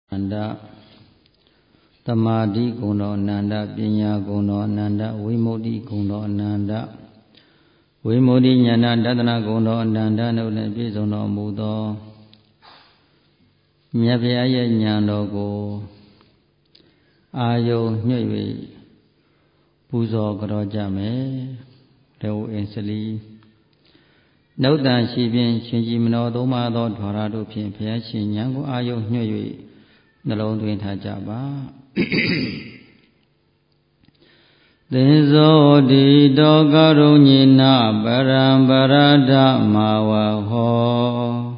Nanda Tamadi Guno Nanda Pinya Guno Nanda Vimodi Guno Nanda Vimodi Nyana Dadana Guno Nanda Nune Bizono Mudo Nyabiyaya Nyanogo Ayo Nyui Puzo Grojame Leu Inseli Nautan Shibin Shinjimino Doma Do Dwaradu Pin Piachi Nyango Ayo Nyui Nalong Twin Tajaba Dezo di Dogarunina Barambarada Mawaho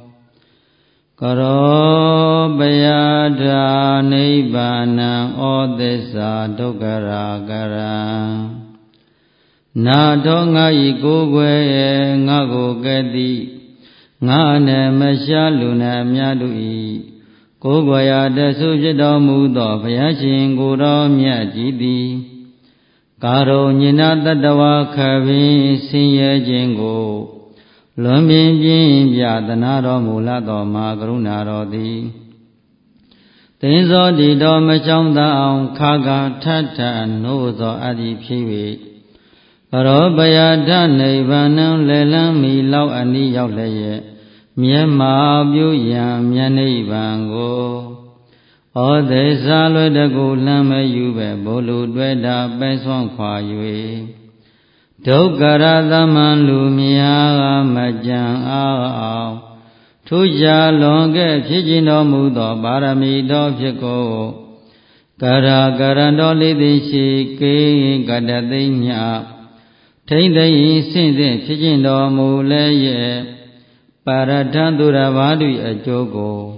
Karo Bayada Nibbana Odessa Dogara Gara Nadonga Igugwe Ngago Gedi Ngane Meshaluna Myadui Kogwaya Desu Jidomudo Payashin Guro Myajidi Karo Nina Tadawa Kavi Siye Jingo Lumbin Bin Byadanaro Mulado Magrunaro Di Tenzo Dido Machonda Kaga Tata Nozo Adi Piwi Karo Bayada Nibanam Lelam Milau Ani Yauleye Myama Byuyam Myanibango Odesa Ludago Lama Yube Bolu Dweda Beswan Kwaywe Dogara Daman Lumia Majan Ao Tuja Longe Pijino Mudo Barami Do Piko Gara Garando Lidishi Ki Gadadinya Tindai Sinde Pijino Muleye Paradandura Vadi Ajogo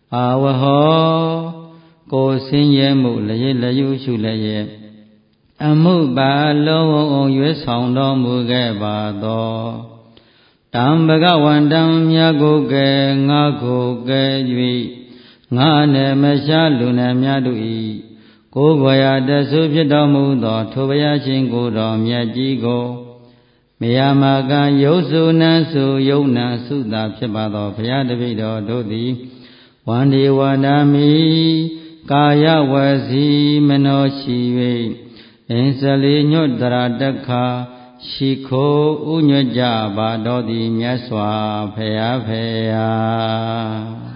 Awaho Ko Sinye Mulaye Layu Shulaye Amu Balo Yesaundo Mugeba Do Tambaga Wandam Yagoge Ngagoge Yui Ngane Mesha Luna Myadui Kogwaya Desu Pidamu Do Tobaya Shingo Do Myajigo Miyamaga Yosu Nasu Yona Suda Pibado Payadavido Dodi Wandi Wadami Kaya Wasi Menoshi Insali Nyodara Daka Shiko Unyaja Badodi Myaswa Paya Paya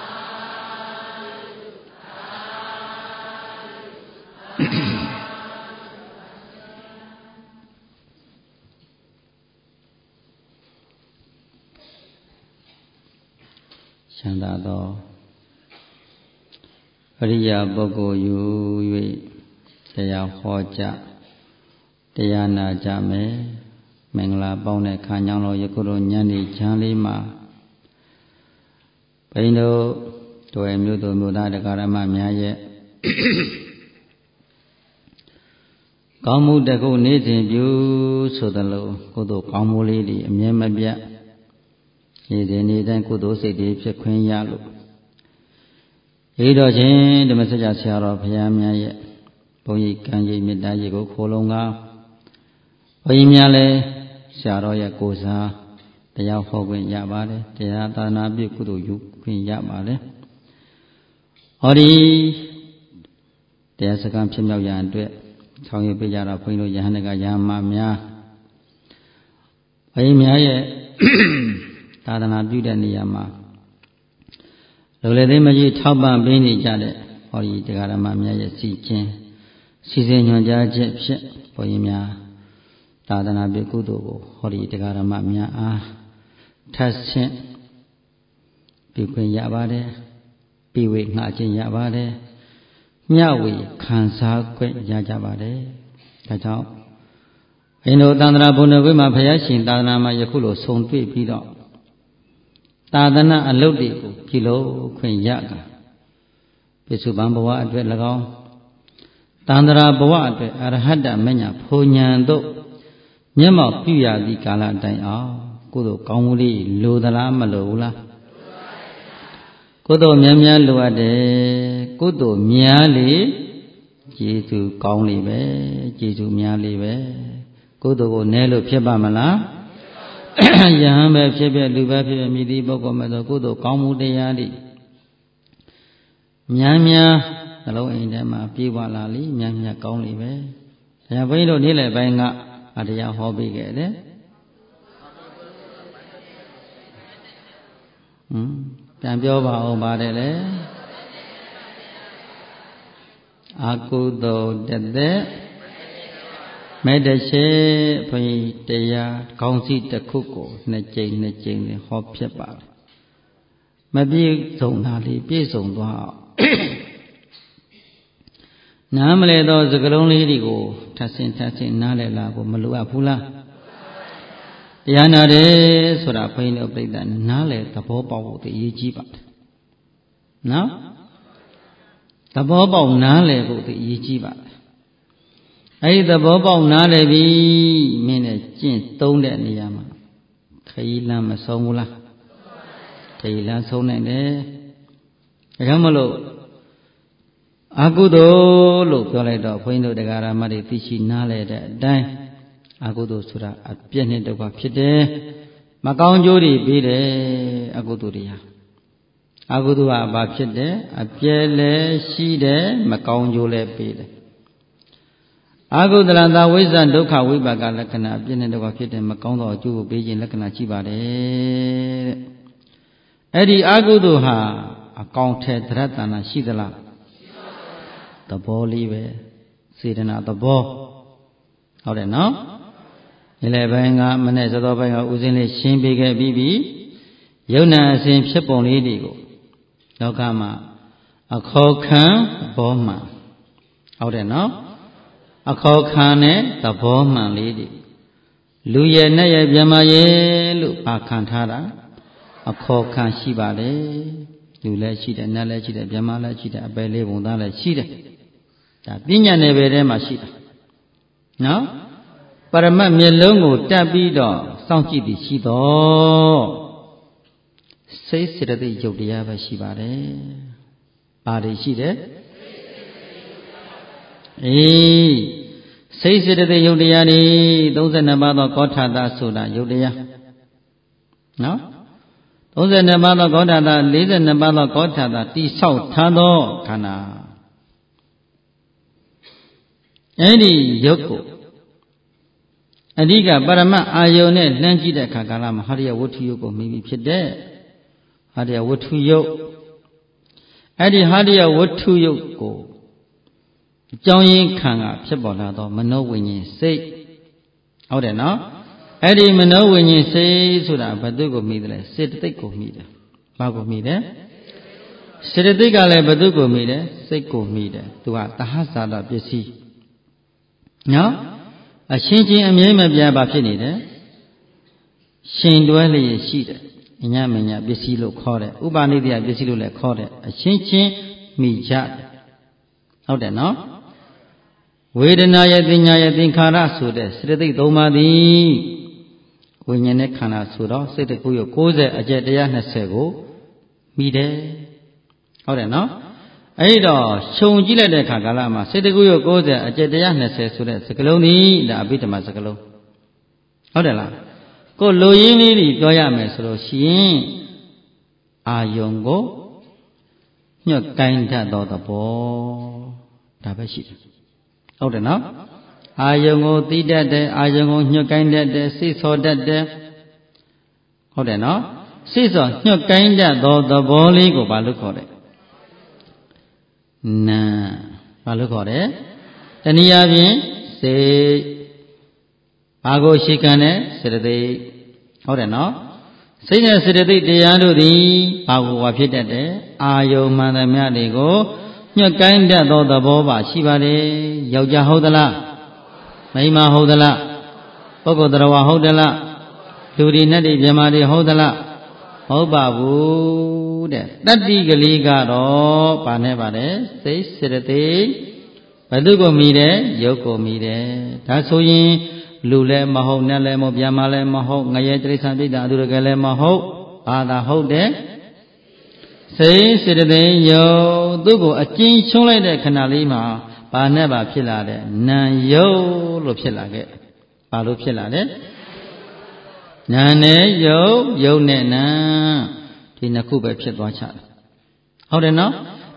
Shandado Riya Bogo Yui Saya Hoja Diana Jame Mengla Bone Kanyanglo Yakuro Nyani Chalima Paindo Toe Mudo Muda de Karama Myaye Kamu Dago Nitin View Sodalo Kodo Kamu Lady Myamabia Yedini then Kudo City Queen Yalu Edo Jane, the message of Sierra Piamia Boy Kanji Midajigo Kolonga Oyimiale Sierra Yakosa, the Yahogan Yabale, the Yatana Bikudu Queen Yabale Ori there's a company of Yandre, Tony Pijara Pino Yanaga Yamamia Oyimiaye Tadana Buddha Niyama Lole Maji Tauban Bini Jade, or the Garama Maya Sichin, Season Yaja Jep, Poemia, Tadana Bekudo, or the Garama Mia, Tassin, Piquin Yabade, Piwik Najin Yabade, Miawi, Kansa, Quet Yajabade, Tatao. I know Dandra Bonavima Payashin, Danama Yakulo, Son Tui Pido. Tadana Alodi, Kilo, Queen Yaga Pisubamboa at Lagao Tandra Boat, Arhada Mena, Punyando Nyama Pia di Kala Daya, Kudo Kauli, Ludala Malola Kudo Myamya Luade, Kudo Miali, Jitu Kauli Be, Jitu Miali Be, Kudo Nelo Piabamala. Yahame, Luba, Midi, Bogomedo, Kudo, Kamu de Yadi Miamia, hello in them, Piwa Lali, Miamia Kauli Bay. They are very little buying up at the hobby get it. Tambioba Obadele Akudo Dede made a shape, Paya, Council the Cuckoo, Netching, Hop Shepherd. Maybe Zonali, Piso. Namely, those the only go, Tassin, Nale Lago, Malua Pula. Yanade, so that pain of that Nale, the Boba of the Ejibat. Now, the Boba of Nale of the Ejibat. I the Boba of Nale be mean a chin, stone at Niyama. Kaila Masomula. Kaila Sonane. Ramalo. Agudo look like the point of the Garamari Tishi Nale that day. Agudo Sura at Pianet of Pide Macau Jodi Bide Aguduria Agudua Bapide, a Piele, Shide, Macau Jole Bide Agudalanda Wizan Doka Wibaga Lakana, Pianet of Pide, Macau Ju Beijing Lakana Chibade Eddie Aguduha, a counted Ratana Shidala. The ball leave, sitting at the ball. How then now? 11 မနေ့စောပိုင်းကဦးစင်းလေးရှင်းပေးခဲ့ပြီးပြီယုံနာအစဉ်ဖြစ်ပုံလေးတွေကိုလောကမှာအခေါ်ခံသဘောမှန်ဟုတ်တယ်နော်အခေါ်ခံတဲ့သဘောမှန်လေးတွေလူရဲ့နဲ့ရဲ့မြမရဲ့လို့ပါခံထားတာအခေါ်ခံရှိပါလေလူလည်းရှိတယ်နတ်လည်းရှိတယ်မြမလည်းရှိတယ်အပယ်လေးပုံသားလည်းရှိတယ်ဒါပညာနယ်ပယ်ထဲမှာရှိတယ်နော်ပရမတ်မျက်လုံးကိုတက်ပြီးတော့စောင့်ကြည့်ပြီးရှိတော့စိတ်စေတသိက်ယုတ်တရားပဲရှိပါတယ်။ဘာတွေရှိတယ်။စိတ်စေတသိက်ယုတ်တရားတွေ32ပါးသောကောဋ္ဌတာဆိုတာယုတ်တရား။နော်32ပါးသောကောဋ္ဌတာ42ပါးသောကောဋ္ဌတာတိဆောက်ထားသောခန္ဓာအဲ့ဒီယုတ်ကိုအဓိကပရမတ်အာယုန်နဲ့လှမ်းကြည့်တဲ့အခါကာလမှာဟာရယဝတ္ထုယုတ်ကိုမိမိဖြစ်တဲ့ဟာရယဝတ္ထုယုတ်အဲ့ဒီဟာရယဝတ္ထုယုတ်ကိုအကြောင်းရင်းခံကဖြစ်ပေါ်လာသောမနောဝိညာဉ်စိတ်ဟုတ်တယ်နော်အဲ့ဒီမနောဝိညာဉ်စိတ်ဆိုတာဘယ်သူကိုမိတယ်လဲစေတသိက်ကိုမိတယ်ဘာကိုမိတယ်စေတသိက်ကလည်းဘယ်သူကိုမိတယ်စိတ်ကိုမိတယ်သူကသဟဇာတပစ္စည်းနော်အရှင်းချင်းအမြဲမပြတ်ပါဖြစ်နေတယ်ရှင်တွဲလျက်ရှိတယ်အညမညာပစ္စည်းလို့ခေါ်တယ်ဥပါနိတ္တယပစ္စည်းလို့လည်းခေါ်တယ်အရှင်းချင်းမိကြတယ်ဟုတ်တယ်နော်ဝေဒနာရဲ့ပညာရဲ့သင်္ခါရဆိုတဲ့စေတသိက်၃ပါးသည်ဝိညာဉ်နဲ့ခန္ဓာဆိုတော့စိတ်တကူရ90အကျက်120ကိုမိတယ်ဟုတ်တယ်နော်အဲ့တော့ခြုံကြည့်လိုက်တဲ့အခါကာလမှာစေတကုရ90အကျက်120ဆိုတဲ့စကလုံးนี้ဒါအဘိဓမ္မာစကလုံးဟုတ်တယ်လားကိုလူရင်းလေးတွေပြောရမယ်ဆိုလို့ရှိရင်အာယုံကိုညှက်ကိုင်းတတ်သောသဘောဒါပဲရှိတယ်ဟုတ်တယ်နော်အာယုံကိုသိတတ်တယ်အာယုံကိုညှက်ကိုင်းတတ်တယ်စိတ်ဆော်တတ်တယ်ဟုတ်တယ်နော်စိတ်ဆော်ညှက်ကိုင်းတတ်သောသဘောလေးကိုဘာလို့ခေါ်လဲနာဘာလို့ခေါ်တယ်တနည်းအားဖြင့်စိတ်ဘာကိုရှိကံတဲ့စေတသိက်ဟုတ်တယ်နော်စိတ်နဲ့စေတသိက်တရားတို့သည်ဘာကိုဖြစ်တတ်တယ်အာယုံမှန်သမျှတွေကိုညှက်ကိုင်းတတ်သောသဘောပါရှိပါတယ်ယောက်ျားဟုတ်သလားမိန်းမဟုတ်သလားပုဂ္ဂိုလ်တရားဟုတ်သလားလူတွေနဲ့တွေမြမာတွေဟုတ်သလားဟုတ်ပါဘူးတဲ့တတ္တိကလေးကတော့ဗာနဲ့ပါတယ်စိတ်စေတသိက်ဘယ်သူကိုမိတယ်ယုတ်ကိုမိတယ်ဒါဆိုရင်လူလည်းမဟုတ်နတ်လည်းမဟုတ်ဗျာမလည်းမဟုတ်ငရဲတိရစ္ဆာန်ပြိတ္တာအတုရကလည်းမဟုတ်ဘာသာဟုတ်တယ်စိတ်စေတသိက်ယုတ်သူ့ကိုအကျဉ်းချုံးလိုက်တဲ့ခဏလေးမှာဘာနဲ့ပါဖြစ်လာတဲ့နာယုတ်လို့ဖြစ်လာခဲ့ဘာလို့ဖြစ်လာလဲနာနဲ့ယုတ်ယုတ်နဲ့နာဒီနှစ်ခုပဲဖြစ်သွားချတယ်ဟုတ်တယ်နော်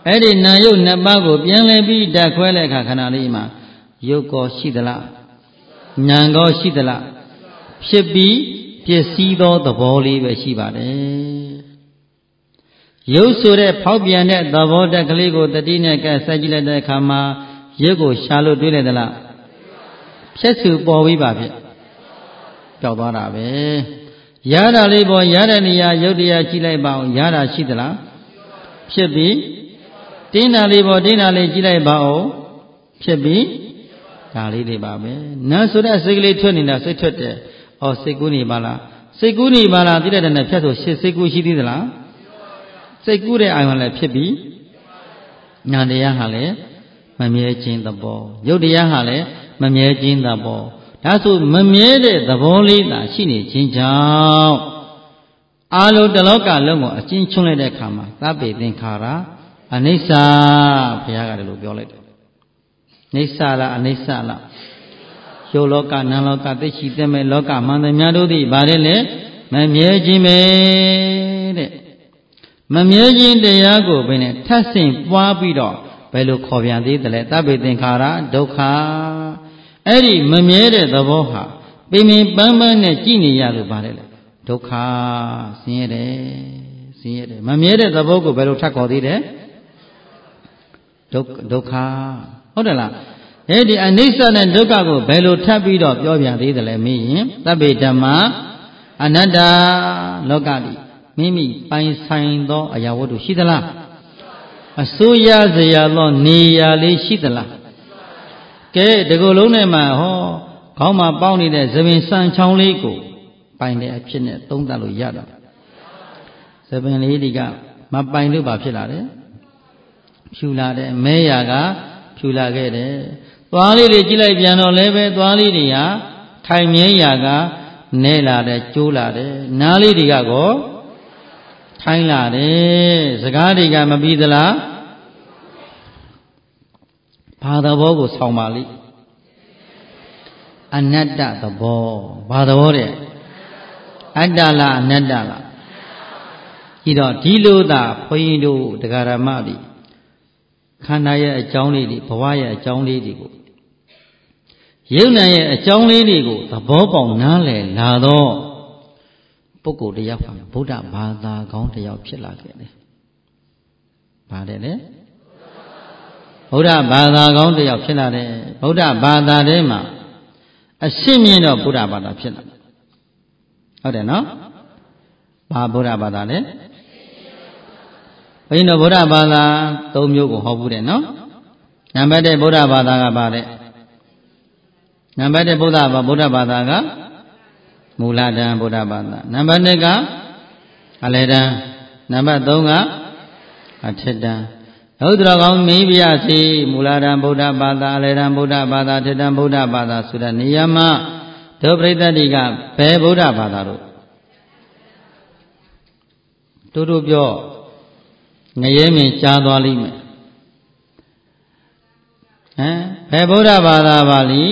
အဲ့ဒီနာယုတ်နှစ်ပါးကိုပြန်လဲပြီးဓာတ်ခွဲတဲ့အခါခဏလေးမှာယုတ်ကောရှိသလားဉာဏ်ကောရှိသလားဖြစ်ပြီးပျက်စီးသောသဘောလေးပဲရှိပါတယ်ရုပ်ဆိုတဲ့ဖောက်ပြန်တဲ့သဘောတက်ကလေးကိုတတိနဲ့ကဲဆက်ကြည့်လိုက်တဲ့အခါမှာရုပ်ကိုရှာလို့တွေးလိုက်သလားဖြက်စုပေါ်ပြီးပါဖြစ်ပျောက်သွားတာပဲရတာလေးပေါ်ရတဲ့နေရာရုပ်တရားကြည့်လိုက်ပါအောင်ရတာရှိသလားဖြစ်ပြီးတင်းတာလေးပေါ်တင်းတာလေးကြည့်လိုက်ပါအောင်ဖြစ်ပြီးဒါလေးတွေပါပဲနာဆိုတဲ့စိတ်ကလေးထွက်နေတာစိတ်ထွက်တယ်ဩစိတ်ကူးနေပါလားစိတ်ကူးနေပါလားသိတဲ့တဲ့နဲ့ဖြတ်ဆိုစိတ်ကူးရှိသေးသလားစိတ်ကူးတဲ့အာရုံလည်းဖြစ်ပြီးညာတရားဟာလည်းမမြဲခြင်းသဘောရုပ်တရားဟာလည်းမမြဲခြင်းသဘောဒါဆိုမမြဲတဲ့သဘောလေးသာရှိနေခြင်းကြောင့်အာလုတလောကလုံးကိုအချင်းချုံလိုက်တဲ့အခါမှာသဗ္ဗေသင်္ခါရအနိစ္စဘုရားကလည်းလို့ပြောလိုက်တယ်နိစ္စလားအနိစ္စလားရုပ်လောကနာမ်လောကသိရှိတဲ့မဲ့လောကမှန်သမျှတို့သည်ဗါတယ်လေမမြဲခြင်းပဲတဲ့မမြဲခြင်းတရားကိုဘယ်နဲ့ထပ်ဆင့်ပွားပြီးတော့ဘယ်လိုခေါ်ပြန်သေးတယ်လဲသဗ္ဗေသင်္ခါရဒုက္ခအဲ့ဒီမမြဲတဲ့သဘောဟာပင်ပင်ပန်းပန်းနဲ့ကြည်နေရလို့ပါတယ်လေဒုက္ခဆင်းရဲတယ်ဆင်းရဲတယ်မမြဲတဲ့သဘောကိုဘယ်လိုထပ်ခေါ်သေးတယ်ဒုက္ခဟုတ်တယ်လားအဲ့ဒီအနိစ္စနဲ့ဒုက္ခကိုဘယ်လိုထပ်ပြီးတော့ပြောပြန်သေးတယ်လဲမေးရင်သဗ္ဗေဓမ္မာအနတ္တလောကတိမိမိပိုင်ဆိုင်သောအရာဝတ္ထုရှိသလားအစိုးရစရာသောနေရာလေးရှိသလားကဲဒီကိုယ်လုံးထဲမှာဟောခေါင်းမှာပေါင်းနေတဲ့သပင်စံချောင်းလေးကိုပိုင်တဲ့အဖြစ်နဲ့သုံးသပ်လို့ရတာသပင်လေးဒီကမပိုင်လို့ပါဖြစ်လာတယ်ဖြူလာတယ်မဲရာကဖြူလာခဲ့တယ်သွားလေးတွေကြည့်လိုက်ပြန်တော့လည်းပဲသွားလေးတွေဟာထိုင်မြဲရာကနဲလာတယ်ကျိုးလာတယ်နားလေးတွေကကောထိုင်းလာတယ်စကားတွေကမပြီးသလားဘာသဘောကိုဆောင်းပါလိအနတ္တသဘောဘာသဘောတဲ့အတ္တလားအနတ္တလားဒီတော့ဒီလိုသာဘုန်းကြီးတို့တရားဓမ္မတွေခန္ဓာရဲ့အကြောင်းလေးတွေဘဝရဲ့အကြောင်းလေးတွေကိုယုံနာရဲ့အကြောင်းလေးတွေကိုသဘောပေါက်နားလည်လာတော့ပုဂ္ဂိုလ်တယောက်ကဗုဒ္ဓဘာသာကောင်းတယောက်ဖြစ်လာခဲ့တယ်။ပါတယ်လေဗုဒ္ဓဘာသာကောင်းတယောက်ဖြစ်လာတယ်ဗုဒ္ဓဘာသာထဲမှာအရှင်းမြင်တော့ဗုဒ္ဓဘာသာဖြစ်လာတယ်ဟုတ်တယ်နော်ဘာဗုဒ္ဓဘာသာလဲဘုန်းကြီးတို့ဗုဒ္ဓဘာသာ၃မျိုးကိုဟောဘူးတယ်နော်နံပါတ်1ဗုဒ္ဓဘာသာကပါတယ်နံပါတ်1ဗုဒ္ဓဘာသာကမူလတန်ဗုဒ္ဓဘာသာနံပါတ်2ကအလယ်တန်နံပါတ်3ကအထက်တန်ဟုတ်တော်ကောင်းမင်းပြစီမူလတန်ဗုဒ္ဓဘာသာအလယ်တန်ဗုဒ္ဓဘာသာအထက်တန်ဗုဒ္ဓဘာသာဆိုတဲ့နေရာမှာဒုပရိသတ်တွေကဘယ်ဗုဒ္ဓဘာသာတို့တို့ပြောငရဲမြင်ကြားသွားလိမ့်မယ်ဘယ်ဗုဒ္ဓဘာသာပါလိ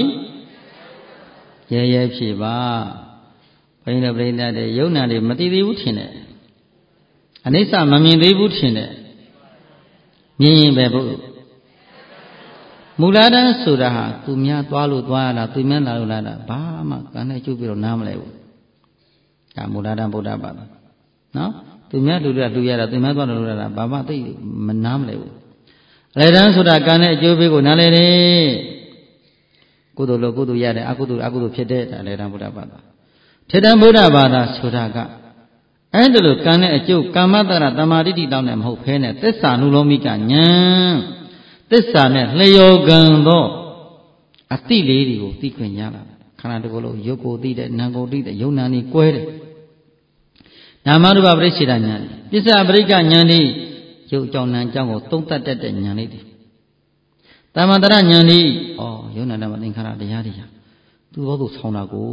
ရဲဖြစ်ပါဘုန်းကြီးတို့ပြိဿတဲ့ယုံနာတွေမသိသေးဘူးထင်တယ်အနိစ္စမမြင်သေးဘူးထင်တယ်မြင်ရင်ပဲဘုမူလတန်းဆိုတာဟာသူများသွားလို့သွားရတာသူများလာလို့လာတာဘာမှကံနဲ့ကျုပ်ပြီးတော့နားမလဲဘူးဒါမူလတန်းဗုဒ္ဓဘာသာနော်သူများလူတွေကလူရတာသူများသွားလို့လာတာဘာမှသိမနားမလဲဘူးအလယ်တန်းဆိုတာကံနဲ့အကျိုးပေးကိုနားလဲတယ်ကုသိုလ်လို့ကုသိုလ်ရတယ်အကုသိုလ်ဖြစ်တဲ့အလယ်တန်းဗုဒ္ဓဘာသာထေတံဗုဒ္ဓဘာသာဆိုတာကအဲ့ဒါလိုကံနဲ့အကျိုးကမ္မတရတမာတိတိတောင်းနဲ့မဟုတ်ဖဲနဲ့သစ္စာနုလောမိကဉာဏ်သစ္စာနဲ့လျော်ကံသောအတိလေးတွေကိုသိခွင့်ရလာခန္ဓာတစ်ခုလုံးရုပ်ကိုသိတဲ့နာမ်ကိုသိတဲ့ယုံနာနေကွဲတယ်နာမရူပပရိစ္ဆေဒဉာဏ်ပစ္စယပရိက္ခဉာဏ်ဤရုပ်အကြောင်းနာမ်အကြောင်းကိုသုံးသပ်တတ်တဲ့ဉာဏ်လေးတွေတမန္တရဉာဏ်ဤယုံနာဓမ္မသင်္ခါရတရားတွေဟာသူ့ဘောသူဆောင်းတာကို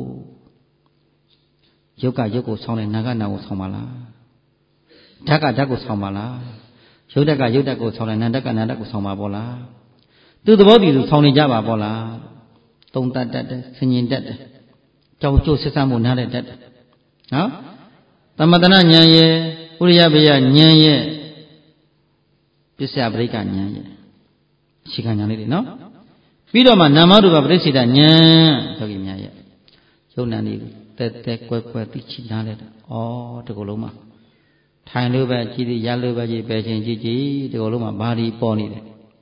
ရုပ်ကရုပ်ကိုဆောင်းတယ်နာကနာကိုဆောင်းပါလားဓာတ်ကဓာတ်ကိုဆောင်းပါလားရုပ်ဓာတ်ကရုပ်ဓာတ်ကိုဆောင်းတယ်နာဓာတ်ကနာဓာတ်ကိုဆောင်းပါပေါ့လားသူ့သဘောတည်သူဆောင်းနေကြပါပေါ့လားသုံးတတ်တယ်ဆင်ញင်တတ်တယ်ကြောင်ကျိုးဆက်ဆံမှုနားတဲ့တတ်တယ်နော်သမတနာဉာဏ်ရဲ့ဥရိယပယဉာဏ်ရဲ့ပစ္စယပရိက္ခဉာဏ်ရဲ့အခြေခံဉာဏ်လေးတွေနော်ပြီးတော့မှနာမရူပပရိစ္ဆေဒဉာဏ်ယောဂီများရဲ့ယုံနာနေတဲတဲကွဲကွဲသိချနားလဲဩဒီကုလုံးမှာထိုင်လို့ပဲကြည်ရလို့ပဲကြည်ပဲချင်းကြည်ကြည်ဒီကုလုံးမှာဘာဒီပေါ်နေတယ်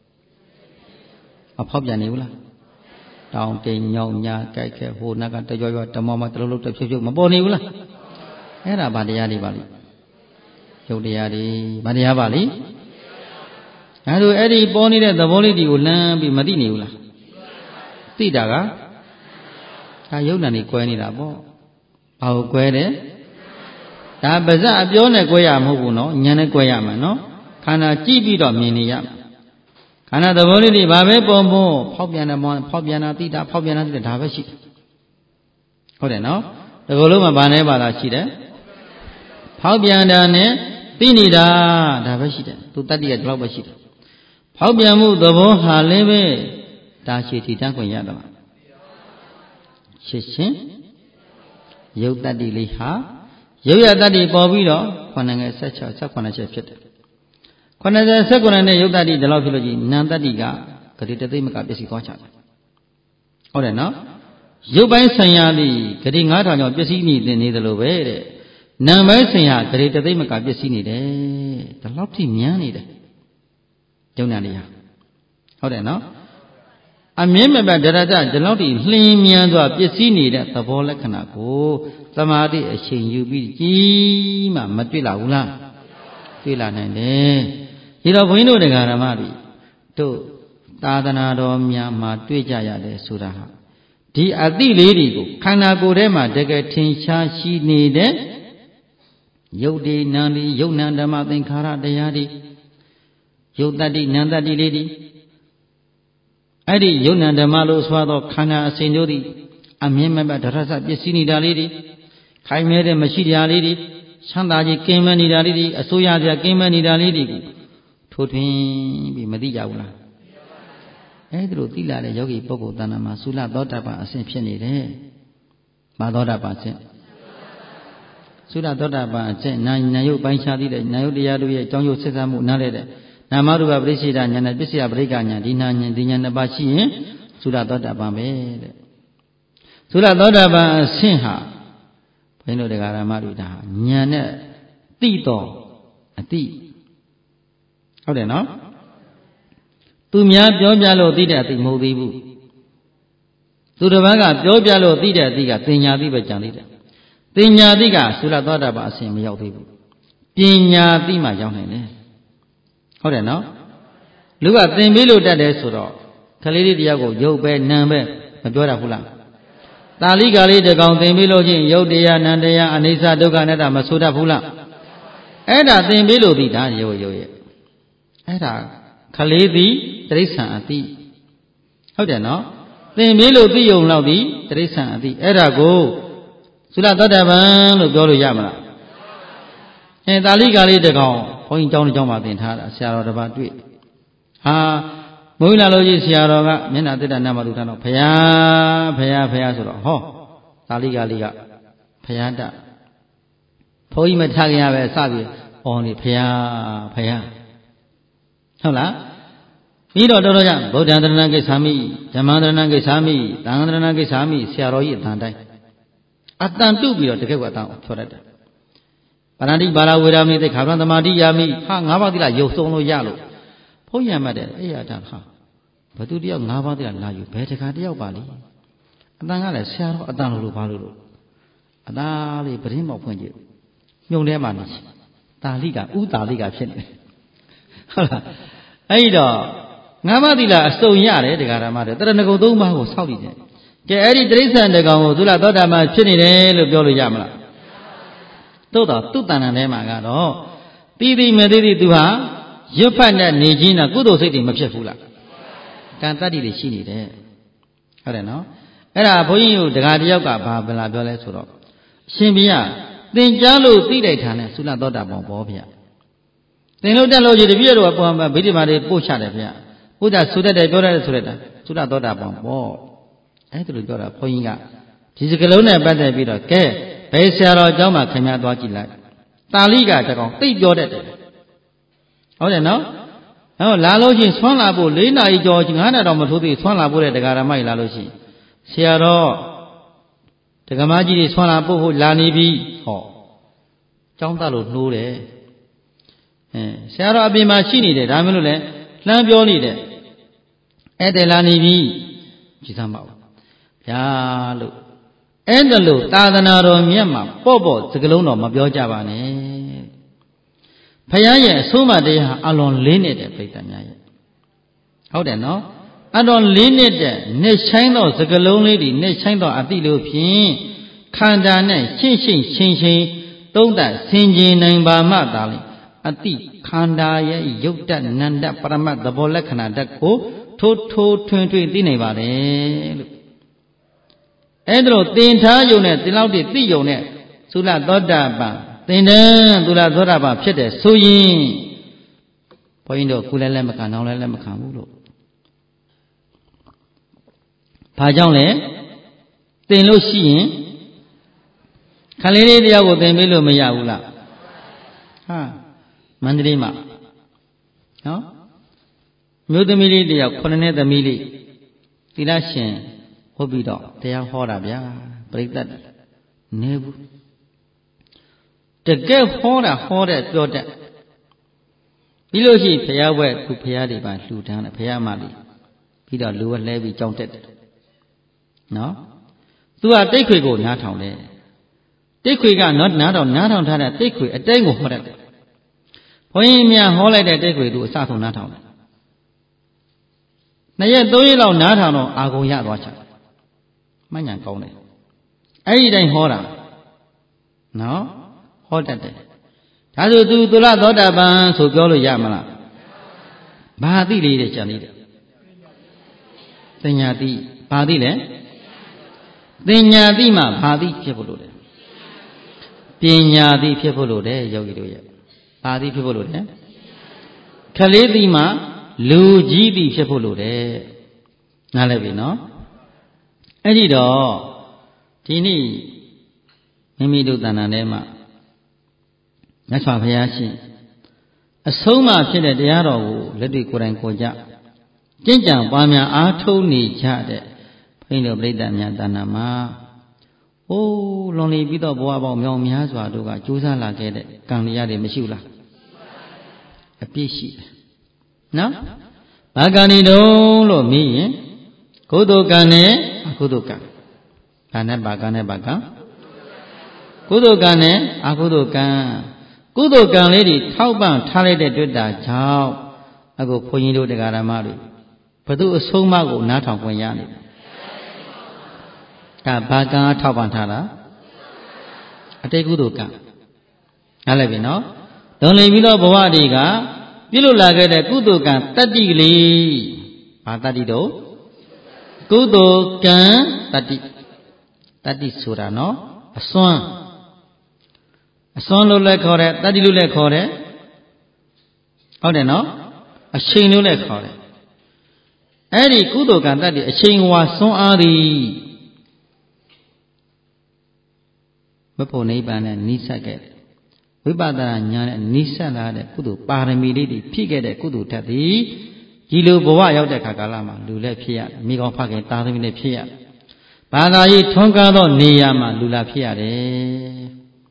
အဖောက်ပြန်နေဘူးလားတောင်တိမ်ညောင်ညာကြိုက်ခဲဟိုနက်ကတကြွကြွတမောမတလုံးလုံးတဖြုတ်ဖြုတ်မပေါ်နေဘူးလားအဲ့ဒါဘာတရားတွေပါလိယုတ်တရားတွေဘာတရားပါလိဒါဆိုအဲ့ဒီပေါ်နေတဲ့သဘောလေးတွေကိုလမ်းပြီးမသိနေဘူးလားသိတာကဒါယုတ်နံနေကွဲနေတာပေါ့ဘာကိုကွဲတယ်ဒါပါဇက်အပြောနဲ့ကွဲရမဟုတ်ဘူးနော်ဉာဏ်နဲ့ကွဲရမှာနော်ခန္ဓာကြည့်ပြီးတော့မြင်နေရခန္ဓာသဘောလေးတွေဘာပဲပုံပုံဖောက်ပြန်တယ်မောဖောက်ပြန်တာသိတာဖောက်ပြန်တာသိတာဒါပဲရှိတယ်ဟုတ်တယ်နော်ဒီလိုလုံးမှာဘာနဲ့ပါလားရှိတယ်ဖောက်ပြန်တာနဲ့သိနေတာဒါပဲရှိတယ်သူတတ္တိကဒီလောက်ပဲရှိတယ်ဖောက်ပြန်မှုသဘောဟာလည်းပဲဒါရှိထီတန်းခွင့်ရတာပါရှင်းရှင်းယုတ်တတ္တိလေးဟာယုတ်ရတတ္တိပေါ်ပြီးတော့ခန္ဓာငယ်16 18ချက်ဖြစ်တယ်ခန္ဓာ19နဲ့ယုတ်တတ္တိဒီလောက်ဖြစ်လို့ကြီးနာမ်တတ္တိကဂတိတသိမကပစ္စည်းသွားချတယ်ဟုတ်တယ်နော်ရုပ်ပိုင်းဆိုင်ရာသည်ဂတိ9000ကျော်ပစ္စည်းနေတင်နေတယ်လို့ပဲတဲ့နာမ်ပိုင်းဆိုင်ရာဂတိတသိမကပစ္စည်းနေတယ်ဒီလောက်ထိမြန်းနေတယ်ယုံနာနေရဟုတ်တယ်နော်အမြင့်မဲ့ဒရတဒီလောက်ထိလှင်းမြန်စွာပစ္စည်းနေတဲ့သဘောလက္ခဏာကိုသမာဓိအချိန်ယူပြီးကြီးမှမတွေ့လာဘူးလားတွေ့လာနိုင်တယ်ဒီတော့ဘုန်းကြီးတို့တရားဓမ္မတွေတို့သာသနာတော်များမှာတွေ့ကြရတယ်ဆိုတာဟာဒီအသိလေးတွေကိုခန္ဓာကိုယ်ထဲမှာတကယ်ထင်ရှားရှိနေတဲ့ယုတ်ဒီနံဒီယုတ်နံဓမ္မသင်္ခါရတရားတွေယုတ်တတ္တိနံတတ္တိလေးတွေအဲ့ဒီယုတ်နံဓမ္မလို့ဆိုသောခန္ဓာအစဉ်တို့သည်အမြင်မဲ့ဒရစပစ္စည်းနေတာလေးတွေခိုင်မြဲတဲ့မရှိတရားလေးတွေချမ်းသာခြင်းကင်းမဲ့နေတာလေးတွေအစိုးရစရာကင်းမဲ့နေတာလေးတွေကိုထိုးထွင်းပြီးမသိကြဘူးလားအဲ့ဒါလိုသိလာတဲ့ယောဂီပုဂ္ဂိုလ်တဏ္ဍာမှာသုလသောတာပန်အစဉ်ဖြစ်နေတယ်။ဘာသောတာပန်အစဉ်သုလသောတာပန်အစဉ်နာယုတ်ပိုင်းခြားသိတဲ့နာယုတ်တရားတို့ရဲ့အကြောင်းကျိုးဆက်ဆံမှုနားလဲတဲ့နာမရူပပရိစ္ဆေဒဉာဏ်နဲ့ပစ္စယပရိက္ခဉာဏ်ဒီနာဉာဏ်ဒီဉာဏ်နှစ်ပါးရှိရင်သုလသောတာပန်ပဲတဲ့သုလသောတာပန်အစဉ်ဟာဘုန်းကြီးတို့တရားဓမ္မတို့ဒါဉာဏ်နဲ့သိတော်အတိဟုတ်တယ်နော်သူများပြောပြလို့သိတဲ့အသိမဟုတ်သေးဘူးသူတစ်ပါးကပြောပြလို့သိတဲ့အသိကပညာသိပဲကြံသေးတယ်ပညာသိကသုလသောတာပန်အစဉ်မရောက်သေးဘူးပညာသိမှရောက်နိုင်တယ်ဟုတ်တယ်နော်လူကသင်ပေးလို့တတ်တယ်ဆိုတော့ခလေးလေးတယောက်ကိုရုပ်ပဲနာမ်ပဲမပြောတာဘူးလားတာလိကလေးတကောင်သင်ပေးလို့ချင်းရုပ်တရားနာမ်တရားအနိစ္စဒုက္ခအနတ္တမဆိုတတ်ဘူးလားအဲ့ဒါသင်ပေးလို့သိတာရုပ်ရဲ့အဲ့ဒါခလေးသည်တိရစ္ဆာန်အတိဟုတ်တယ်နော်သင်ပေးလို့သိုံလောက်သည်တိရစ္ဆာန်အတိအဲ့ဒါကိုသုလသောတာပန်လို့ပြောလို့ရမလားတာလိကလေးတကောင်ဘုန်းကြီးကျောင်းတစ်ကျောင်းမှာသင်ထားတာဆရာတော်တစ်ပါးတွေ့ဟာမုန်းလာလို့ကြီးဆရာတော်ကမျက်နှာတက်တာနတ်မလူထားတော့ဖယားဖယားဖယားဆိုတော့ဟောတာလိကလေးကဖယားတဘုန်းကြီးမထားခင်ရပဲစပြီးအော်နေဖယားဖယားဟုတ်လားပြီးတော့တော်တော်ကြဗုဒ္ဓံတရဏံကိစ္ဆာမိဓမ္မံတရဏံကိစ္ဆာမိသံဃံတရဏံကိစ္ဆာမိဆရာတော်ကြီးအတန်တိုင်းအတန်တုပြီးတော့တကယ်ကအတန်ဖြောတတ်တယ်ပါဏာတိဘာလာဝေရမိသိခါရံသမာတိယာမိဟာ၅ပါးသီလရုပ်ဆုံးလို့ရလို့ဘုန်းကြီးမှတ်တယ်အဲ့ရတာဟာဘသူတယောက်၅ပါးသီလလာယူဘယ်တခါတယောက်ပါလိအတန်ကလည်းဆရာတော်အတန်လို့ဘာလို့အသာလေးပရင်းပေါက်ဖွင့်ကြည့်ညုံထဲမှာနေတာလိကဥတာလိကဖြစ်နေတယ်ဟုတ်လားအဲ့တော့ငါးပါးသီလအစုံရတယ်တရားဓမ္မတွေတရဏဂုံ၃ပါးကိုစောင့်တည်တယ်ကဲအဲ့ဒီတိရစ္ဆာန်တကောင်ကိုသုလသောတာပန်ဖြစ်နေတယ်လို့ပြောလို့ရမလားသို့တော့သူ့တဏ္ဍာထဲမှာကတော့တီးတီးမသေးသေးသူဟာရွတ်ဖတ်နဲ့နေခြင်းနဲ့ကုသိုလ်စိတ်တွေမဖြစ်ဘူးလားကံတတ္တိတွေရှိနေတယ်ဟုတ်တယ်နော်အဲ့ဒါဘုန်းကြီးတို့တရားတယောက်ကဘာဗလာပြောလဲဆိုတော့အရှင်ဘုရားသင်ကြားလို့သိလိုက်တာနဲ့သုလသောတာပန်ပေါ်ဗျာသင်လို့တက်လို့ကြီးတပြည့်တော့ပေါ်မှာဗိဓိမာတွေပို့ချတယ်ဗျာပို့ချဆိုတတ်တယ်ပြောတတ်တယ်ဆိုတတ်တာသုလသောတာပန်ပေါ်အဲ့ဒါလိုပြောတာဘုန်းကြီးကဒီစကလုံးနဲ့ပတ်သက်ပြီးတော့ကဲဘယ်ဆရာတော်အကြောင်းမှခင်ဗျားသွားကြည့်လိုက်တာလိကတကောင်သိပြောတတ်တယ်ဟုတ်တယ်နော်လာလို့ရှိရင်ဆွမ်းလာဖို့4နာရီကျော်9နာရီတော့မထိုးသေးဆွမ်းလာဖို့တဲ့တရားဓမ္မကြီးလာလို့ရှိရင်ဆရာတော်ဒကမကြီးတွေဆွမ်းလာဖို့လာနေပြီဟောကျောင်းသားလို့နှိုးတယ်ဆရာတော်အပြင်မှာရှိနေတယ်ဒါမျိုးလို့လဲလှမ်းပြောနေတယ်အဲ့ဒါလာနေပြီကြည်စမ်းပါဦးဗျာလို့အဲ့ဒါလို့သာသနာတော်မြတ်မှာပေါ့စကလုံးတော်မပြောကြပါနဲ့ဘုရားရဲ့အဆုံးအမတရားအလွန်လေးနေတဲ့ပြိတ္တများရဲ့ဟုတ်တယ်နော်အလွန်လေးနေတဲ့နှစ်ဆိုင်သောစကလုံးလေးတွေနှစ်ဆိုင်သောအတိလို့ဖြင့်ခန္ဓာနဲ့ရှင်းသုံးသပ်ဆင်ခြင်နိုင်ပါမှသာလေအတိခန္ဓာရဲ့ယုတ်တနန္တပရမတ်သဘောလက္ခဏာဓာတ်ကိုထိုးထွင်းသိနိုင်ပါတယ်လို့အဲ့ဒါလို့သင်ထားယုံနဲ့သင်လောက်တည်းသိယုံနဲ့သုလသောတာပန်သင်တန်းသုလသောတာပန်ဖြစ်တယ်ဆိုရင်ဘုန်းကြီးတို့ကုလည်းလက်မခံနောင်လည်းလက်မခံဘူးလို့ဘာကြောင့်လဲသင်လို့ရှိရင်ခလေးလေးတရားကိုသင်ပေးလို့မရဘူးလားဟာမန္တလေးမှာနော်မျိုးသမီးလေးတယောက်9နှစ်သမီးလေးသီလရှင်ဟုတ်ပြီးတော့တရားဟောတာဗျာပြိဿတ်နေဘူးတကယ်ဟောတဲ့ပြောတတ်ပြီးလို့ရှိရင်ဘုရားဘွဲ့သူဘုရားတွေပါလှူဒန်းတယ်ဘုရားမလေးပြီးတော့လူကလဲပြီးကြောင်းတက်တယ်နော်သူကတိတ်ခွေကိုနားထောင်တယ်တိတ်ခွေကနားထောင်ထားတဲ့တိတ်ခွေအတိတ်ကိုဟောတတ်တယ်ဘုန်းကြီးများဟောလိုက်တဲ့တိတ်ခွေသူအစဆုံးနားထောင်တယ်2ရက်3ရက်လောက်နားထောင်တော့အာကုန်ရသွားချင်မှန်ညာကောင်းတယ်အဲ့ဒီတိုင်းဟောတာနော်ဟောတတ်တယ်ဒါဆိုသူသုလသောတာပန်ဆိုပြောလို့ရမလားဘာသိလေးတဲ့ကြံလေးတဲ့သင်ညာတိဘာသိလဲသင်ညာတိမှဘာသိဖြစ်ဖို့လို့လဲပညာတိဖြစ်ဖို့လို့တဲ့ယောဂီတို့ရဲ့ဘာသိဖြစ်ဖို့လို့လဲခလေးတိမှလူကြီးတိဖြစ်ဖို့လို့တဲ့နားလည်ပြီနော်အဲ့ဒီတော့ဒီနေ့မိမိတို့တဏ္ဍာထဲမှာမြတ်စွာဘုရားရှင်အဆုံးအမဖြစ်တဲ့တရားတော်ကိုလက်တွေ့ကိုယ်တိုင်ကိုကြကျင့်ကြံပွားများအားထုတ်နေကြတဲ့ဘုန်းကြီးတို့ပြိဿများတဏ္ဍာမှာလွန်နေပြီးတော့ဘဝပေါင်းမြောင်များစွာတို့ကကြိုးစားလာခဲ့တဲ့ကံတရားတွေမရှိဘူးလားအပြည့်ရှိတယ်နော်ဘာကံနေတုံးလို့မေးရင်ကုသိုလ်ကံနဲ့အကုသိုလ်ကံဘာနဲ့ဘာကံနဲ့ဘာကံကုသိုလ်ကံနဲ့အကုသိုလ်ကံကုသိုလ်ကံလေးတွေထောက်ပံ့ထားလိုက်တဲ့တွေ့တာကြောင့်အခုဘုန်းကြီးတို့တရားဓမ္မတွေဘု து အဆုံးအမကိုနားထောင်ခွင့်ရနေတယ်ဒါဘာကံထောက်ပံ့ထားတာအတိတ်ကုသိုလ်ကံနားလည်ပြီနော်လွန်လေပြီးတော့ဘဝတွေကပြုလို့လာခဲ့တဲ့ကုသိုလ်ကံတတ္တိကလေးဘာတတ္တိတော့ကုသိုလ်ကံတတ္တိဆိုတာနော်အစွမ်းလို့လည်းခေါ်တယ်တတ္တိလို့လည်းခေါ်တယ်ဟုတ်တယ်နော်အချိန်လို့လည်းခေါ်တယ်အဲ့ဒီကုသိုလ်ကံတတ္တိအချိန်ဝါစွမ်းအားသည်မဖို့နိဗ္ဗာန်နဲ့နိစ္စခဲ့တယ်ဝိပဿနာဉာဏ်နဲ့နိစ္စလာတဲ့ကုသိုလ်ပါရမီလေးတွေဖြည့်ခဲ့တဲ့ကုသိုလ်ဓာတ်သည်ဒီလိုဘဝရောက်တဲ့ခါကာလမှာလူလည်းဖြစ်ရမိကောင်းဖခင်သားသမီးလည်းဖြစ်ရဘာသာရေးထွန်းကားသောနေရာမှာလူလာဖြစ်ရတယ်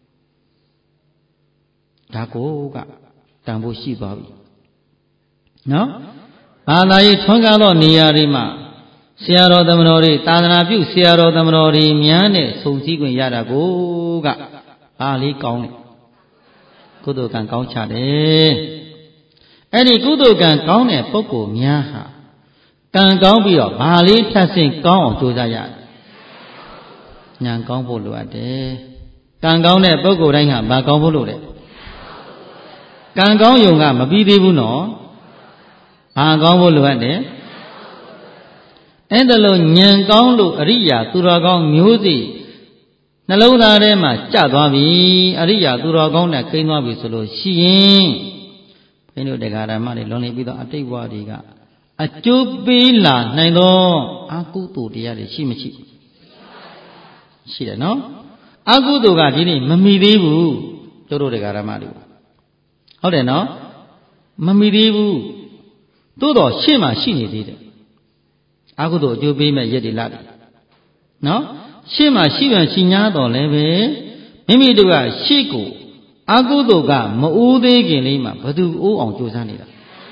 ဒါကိုကတန်ဖို့ရှိသွားပြီနော်ဘာသာရေးထွန်းကားသောနေရာတွေမှာဆရာတော်သမတော်တွေသာသနာပြုဆရာတော်သမတော်တွေများနဲ့ဆုံစည်းခွင့်ရတာကိုကအားလေးကောင်းတယ်ကုသိုလ်ကံကောင်းချတယ်အဲ့ဒီကုသိုလ်ကံကောင်းတဲ့ပုဂ္ဂိုလ်များဟာကံကောင်းပြီးတော့ဘာလေးထပ်ဆင့်ကောင်းအောင်ကြိုးစားရတယ်ဉာဏ်ကောင်းဖို့လိုအပ်တယ်ကံကောင်းတဲ့ပုဂ္ဂိုလ်တိုင်းဟာဘာကောင်းဖို့လိုလဲကံကောင်းယုံကမပြီးသေးဘူးနော်ဘာကောင်းဖို့လိုအပ်တယ်အဲ့ဒါလို့ဉာဏ်ကောင်းလို့အရိယာသူတော်ကောင်းမျိုးစီနှလုံးသားထဲမှာကျသွားပြီအရိယာသူတော်ကောင်းနဲ့ကိန်းသွားပြီဆိုလို့ရှိရင်ဘုန်းကြီးတို့တရားဓမ္မတွေလွန်နေပြီးတော့အတိတ်ဘဝတွေကအကျိုးပေးလာနိုင်သောအကုသိုလ်တရားတွေရှိမရှိရှိတယ်နော်အကုသိုလ်ကဒီနေ့မမီသေးဘူးတို့တရားဓမ္မတွေဟုတ်တယ်နော်မမီသေးဘူးသို့တော့ရှေ့မှာရှိနေသေးတယ်အကုသိုလ်အကျိုးပေးမဲ့ရက်တွေလာတယ်နော်ရှေ့မှာရှိပြန်ရှိ냐တော့လည်းပဲမိမိတို့ကရှေ့ကိုအကုသိုလ်ကမအိုးသေးခင်လေးမှာဘသူအိုးအောင်ကြိုးစားနေတာ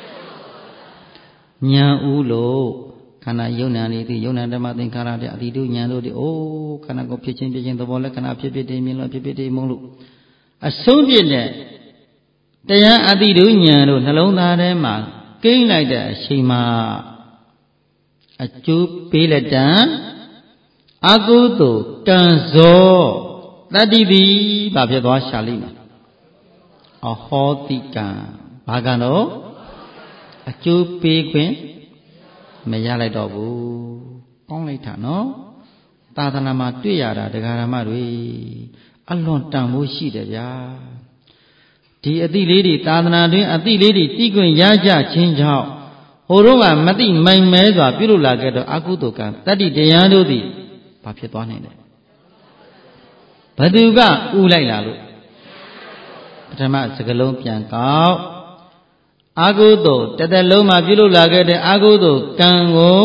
ဉာဏ်ဦးလို့ခန္ဓာယုံနာနေသည်ယုံနာဓမ္မသင်္ခါရတဲ့အတိတုဉာဏ်တို့ဒီအိုးခန္ဓာကိုဖြစ်ချင်းသဘောလက္ခဏာဖြစ်တည်မြင်လို့ဖြစ်တည်မုန်းလို့အဆုံးပြည့်တဲ့တရားအတိတုဉာဏ်တို့နှလုံးသားထဲမှာကိန်းလိုက်တဲ့အချိန်မှာအကျိုးပေးလက်တံအကုသိုလ်ကံဇောတတ္တိတိဘာဖြစ်သွားရှာလိမ့်မယ်အဟောတိကံဘာကံတော့အကျိုးပေးခွင့်မရလိုက်တော့ဘူးကောင်းလိုက်တာနော်သာသနာမှာတွေ့ရတာတရားဓမ္မတွေအလွန်တန်ဖိုးရှိတယ်ဗျာဒီအတိလေးတွေသာသနာတွင်အတိလေးတွေတိခွင့်ရကြခြင်းကြောင့်ဟိုတော့ကမတိမိုင်မဲစွာပြုလုပ်လာခဲ့တော့အကုသိုလ်ကံတတ္တိတရားတို့သည်ဘာဖြစ်သွားနိုင်လဲဘသူကဥလိုက်လာလို့ပထမစကလုံးပြန်ကောက်အကုသိုလ်တစ်သက်လုံးမှာပြုလုပ်လာခဲ့တဲ့အကုသိုလ်ကံကို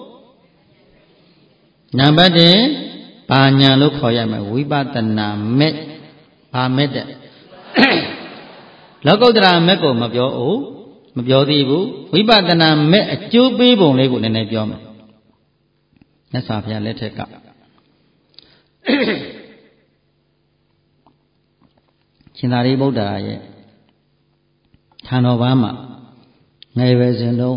နံပါတ်1ဘာညာလို့ခေါ်ရမယ်ဝိပဿနာမဲ့ဘာမဲ့တဲ့လောကုတ္တရာမဲ့ကိုမပြောသေးဘူးဝိပဿနာမဲ့အကျိုးပေးပုံလေးကိုနည်းနည်းပြောမယ်မြတ်စွာဘုရားလက်ထက်ကရှင်သာရိပုတ္တရာရဲ့ဌာနတော်ဘာမှာငယ်ပဲစဉ်လုံး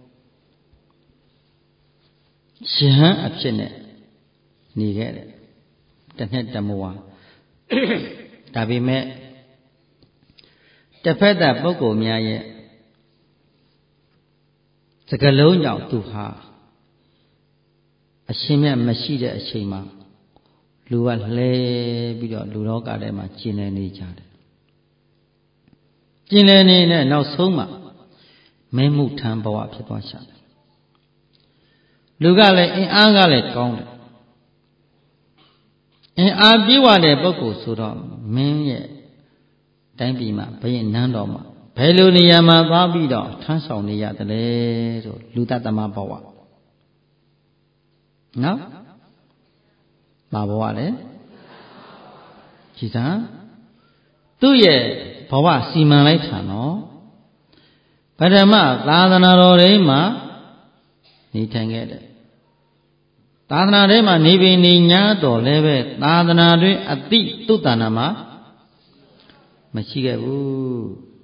ရှင်ဟန်အဖြစ်နဲ့နေခဲ့တယ်တစ်နှစ်တစ်မွာဒါပေမဲ့တစ်ဖက်သက်ပုဂ္ဂိုလ်များရဲ့စကလုံးကြောင့်သူဟာအရှင်မြတ်မရှိတဲ့အချိန်မှာလူကလဲပြီးတော့လူလောကထဲမှာကျင်လည်နေကြတယ်ကျင်လည်နေတဲ့နောက်ဆုံးမှာမဲမှုထံဘဝဖြစ်သွားရှာတယ်လူကလည်းအင်အားကလည်းကောင်းတယ်အင်အားပြည့်ဝတဲ့ပုဂ္ဂိုလ်ဆိုတော့မင်းရဲ့တိုင်းပြည်မှာဘုရင်နန်းတော်မှာဘယ်လိုနေရာမှာသွားပြီးတော့ထမ်းဆောင်နေရတယ်လဲဆိုလူတသမဘဝနော်ဘာဘဝလဲကြည်စံသူ့ရဲ့ဘဝစီမံလိုက်တာနော်ပထမသာသနာတော်ထဲမှာနေထိုင်ခဲ့တယ်သာသနာထဲမှာနေပင်နေ냐တော့လည်းပဲသာသနာတွင်အတိတုတ္တနာမှာမရှိခဲ့ဘူး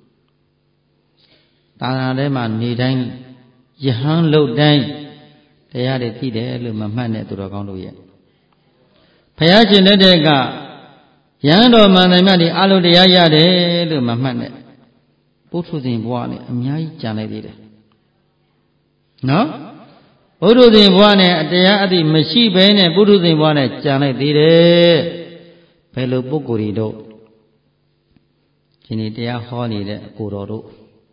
သာသနာထဲမှာနေတိုင်းယဟန်လုတ်တိုင်းတရားတွေသိတယ်လို့မမှတ်နဲ့သူတော်ကောင်းတို့ရဲ့ဘုရားရှင်လက်ထက်ကယဟန်တော်မန္တန်မြတ်ဒီအလုံးတရားရတယ်လို့မမှတ်နဲ့ပုထုဇဉ်ဘဝနဲ့အများကြီးကြံလိုက်သေးတယ်နော်ပုထုဇဉ်ဘဝနဲ့တရားအသိမရှိဘဲနဲ့ပုထုဇဉ်ဘဝနဲ့ကြံလိုက်သေးတယ်ဘယ်လိုပုဂ္ဂိုလ်တွေတို့ဒီနေ့တရားဟောနေတဲ့အကိုတော်တို့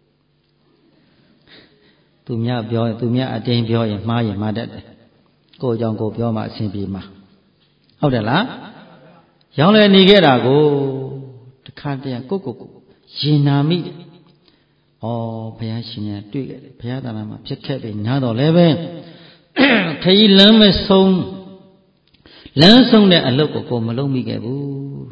သူများပြောရင်သူများအတင်းပြောရင်မှားရင်မှားတတ်တယ်ကိုယ်ကြောင့်ကိုယ်ပြောမှအဆင်ပြေမှာဟုတ်တယ်လားရောင်းလဲနေခဲ့တာကိုတခါတည်းကိုရင်နာမိတယ်ဩဘုရားရှင်ကတွေ့ခဲ့တယ်ဘုရားသာနာမှာဖြစ်ခဲ့ပြီညာတော့လည်းပဲခရီးလမ်းမဆုံးလမ်းဆုံးတဲ့အလုပ်ကိုမလုပ်မိခဲ့ဘူး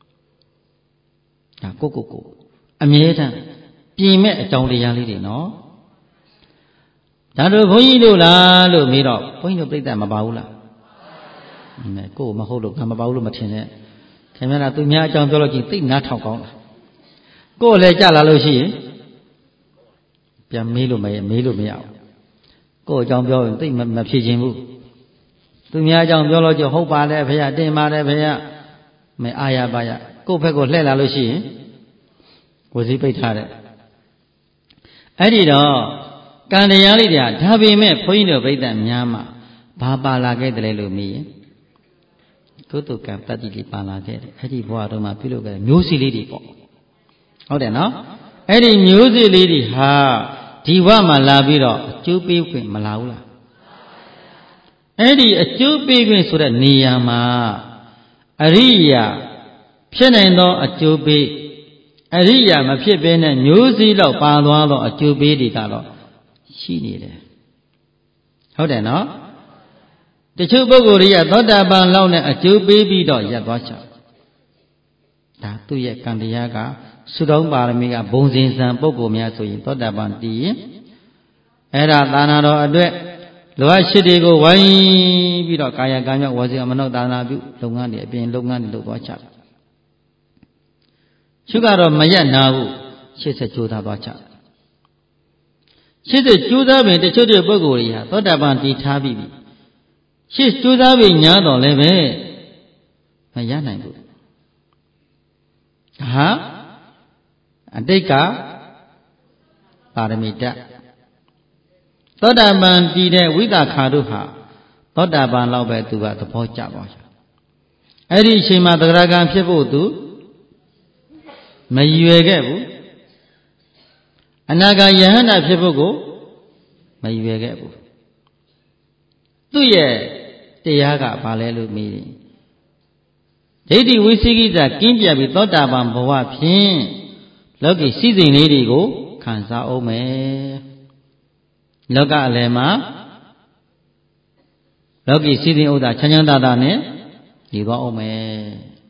ဒါကိုအမြဲတမ်းပြင်မဲ့အကြောင်းတရားလေးတွေနော်ဒါတို့ဘုန်းကြီးတို့လားလို့မေးတော့ဘုန်းကြီးတို့ပြိဿမပါဘူးလားကိုယ်မဟုတ်လို့ငါမပါဘူးလို့မထင်နဲ့ခင်ဗျားကသူများအကြောင်းပြောလို့ချင်းသိနားထောင်ကောင်းလားကိုယ်လည်းကြလာလို့ရှိရင်ပြန်မေးလို့မရဘူးကိုယ်အကြောင်းပြောရင်သိမဖြေခြင်းဘူးသူများအကြောင်းပြောလို့ကျဟုတ်ပါတယ်ဖေရတင်ပါတယ်ဖေရမအာရပါရကိုယ့်ဘက်ကိုလှည့်လာလို့ရှိရင်ဝစီပိတ်ထားတယ်အဲ့ဒီတော့ကံတရားလေးတွေကဒါပေမဲ့ဘုန်းကြီးတို့ပြိဿများမှာဘာပါလာခဲ့တယ်လို့မေးရင်ကုသကံတတ္တိလေးပါလာခဲ့တယ်အဲ့ဒီဘဝတော့မှပြုလုပ်ခဲ့မျိုးစီလေးတွေပေါ့ဟုတ်တယ်နော်အဲ့ဒီမျိုးစီလေးတွေဟာဒီဘဝမှာလာပြီးတော့အကျိုးပေးခွင့်မလာဘူးလားအဲ့ဒီအကျိုးပေးခွင့်ဆိုတဲ့နေရာမှာအရိယာဖြစ်နိုင်သောအကျိုးပေးအရိယာမဖြစ်ဘဲနဲ့မျိုးစီလောက်ပါသွားသောအကျိုးပေးတွေကတော့ရှိနေတယ်ဟုတ်တယ်နော်တချို့ပုဂ္ဂိုလ်တွေကသောတာပန်လောက်နဲ့အကျိုးပေးပြီးတော့ရပ်သွားချဒါသူ့ရဲ့ကံတရားကသုတောင်းပါရမီကဘုံစင်စံပုဂ္ဂိုလ်များဆိုရင်သောတာပန်တည်ရင်အဲ့ဒါသာနာတော်အတွက်လောကရှိတွေကိုဝိုင်းပြီးတော့ကာယကံမြောက်ဝစီမနုဿသာနာပြုလုပ်ငန်းတွေအပြင်လုပ်ငန်းတွေလုပ်သွားချရှုကတော့မရက်နာဘူးရှေ့ဆက်ကြိုးစားသွားချရှေ့ဆက်ကြိုးစားပင်တချို့တဲ့ပုဂ္ဂိုလ်တွေဟာသောတာပန်တည်ထားပြီးပြီရှေ့ကြိုးစားပြီးညားတော်လည်းပဲမရနိုင်ဘူးဟာအတိတ်ကပါရမီတက်သောတာပန်တည်တဲ့ဝိသခါတို့ဟာသောတာပန်လောက်ပဲသူကသဘောကျသွားတယ်အဲ့ဒီအချိန်မှာသဂရကံဖြစ်ဖို့သူမရွယ်ခဲ့ဘူးအနာဂါယဟန္တာဖြစ်ဖို့ကိုမရွယ်ခဲ့ဘူးသူ့ရဲ့တရားကဘာလဲလို့မေးတယ်ဒိဋ္ဌိဝိသိကိစ္စကင်းပြပြီးသောတာပန်ဘဝဖြင့်လောကီစည်းစိမ်လေးတွေကိုခံစားအောင်မယ်လောကအလယ်မှာလောကီစည်းစိမ်ဥဒ္ဒါချမ်းချမ်းသာသာနဲ့နေသွားအောင်မယ်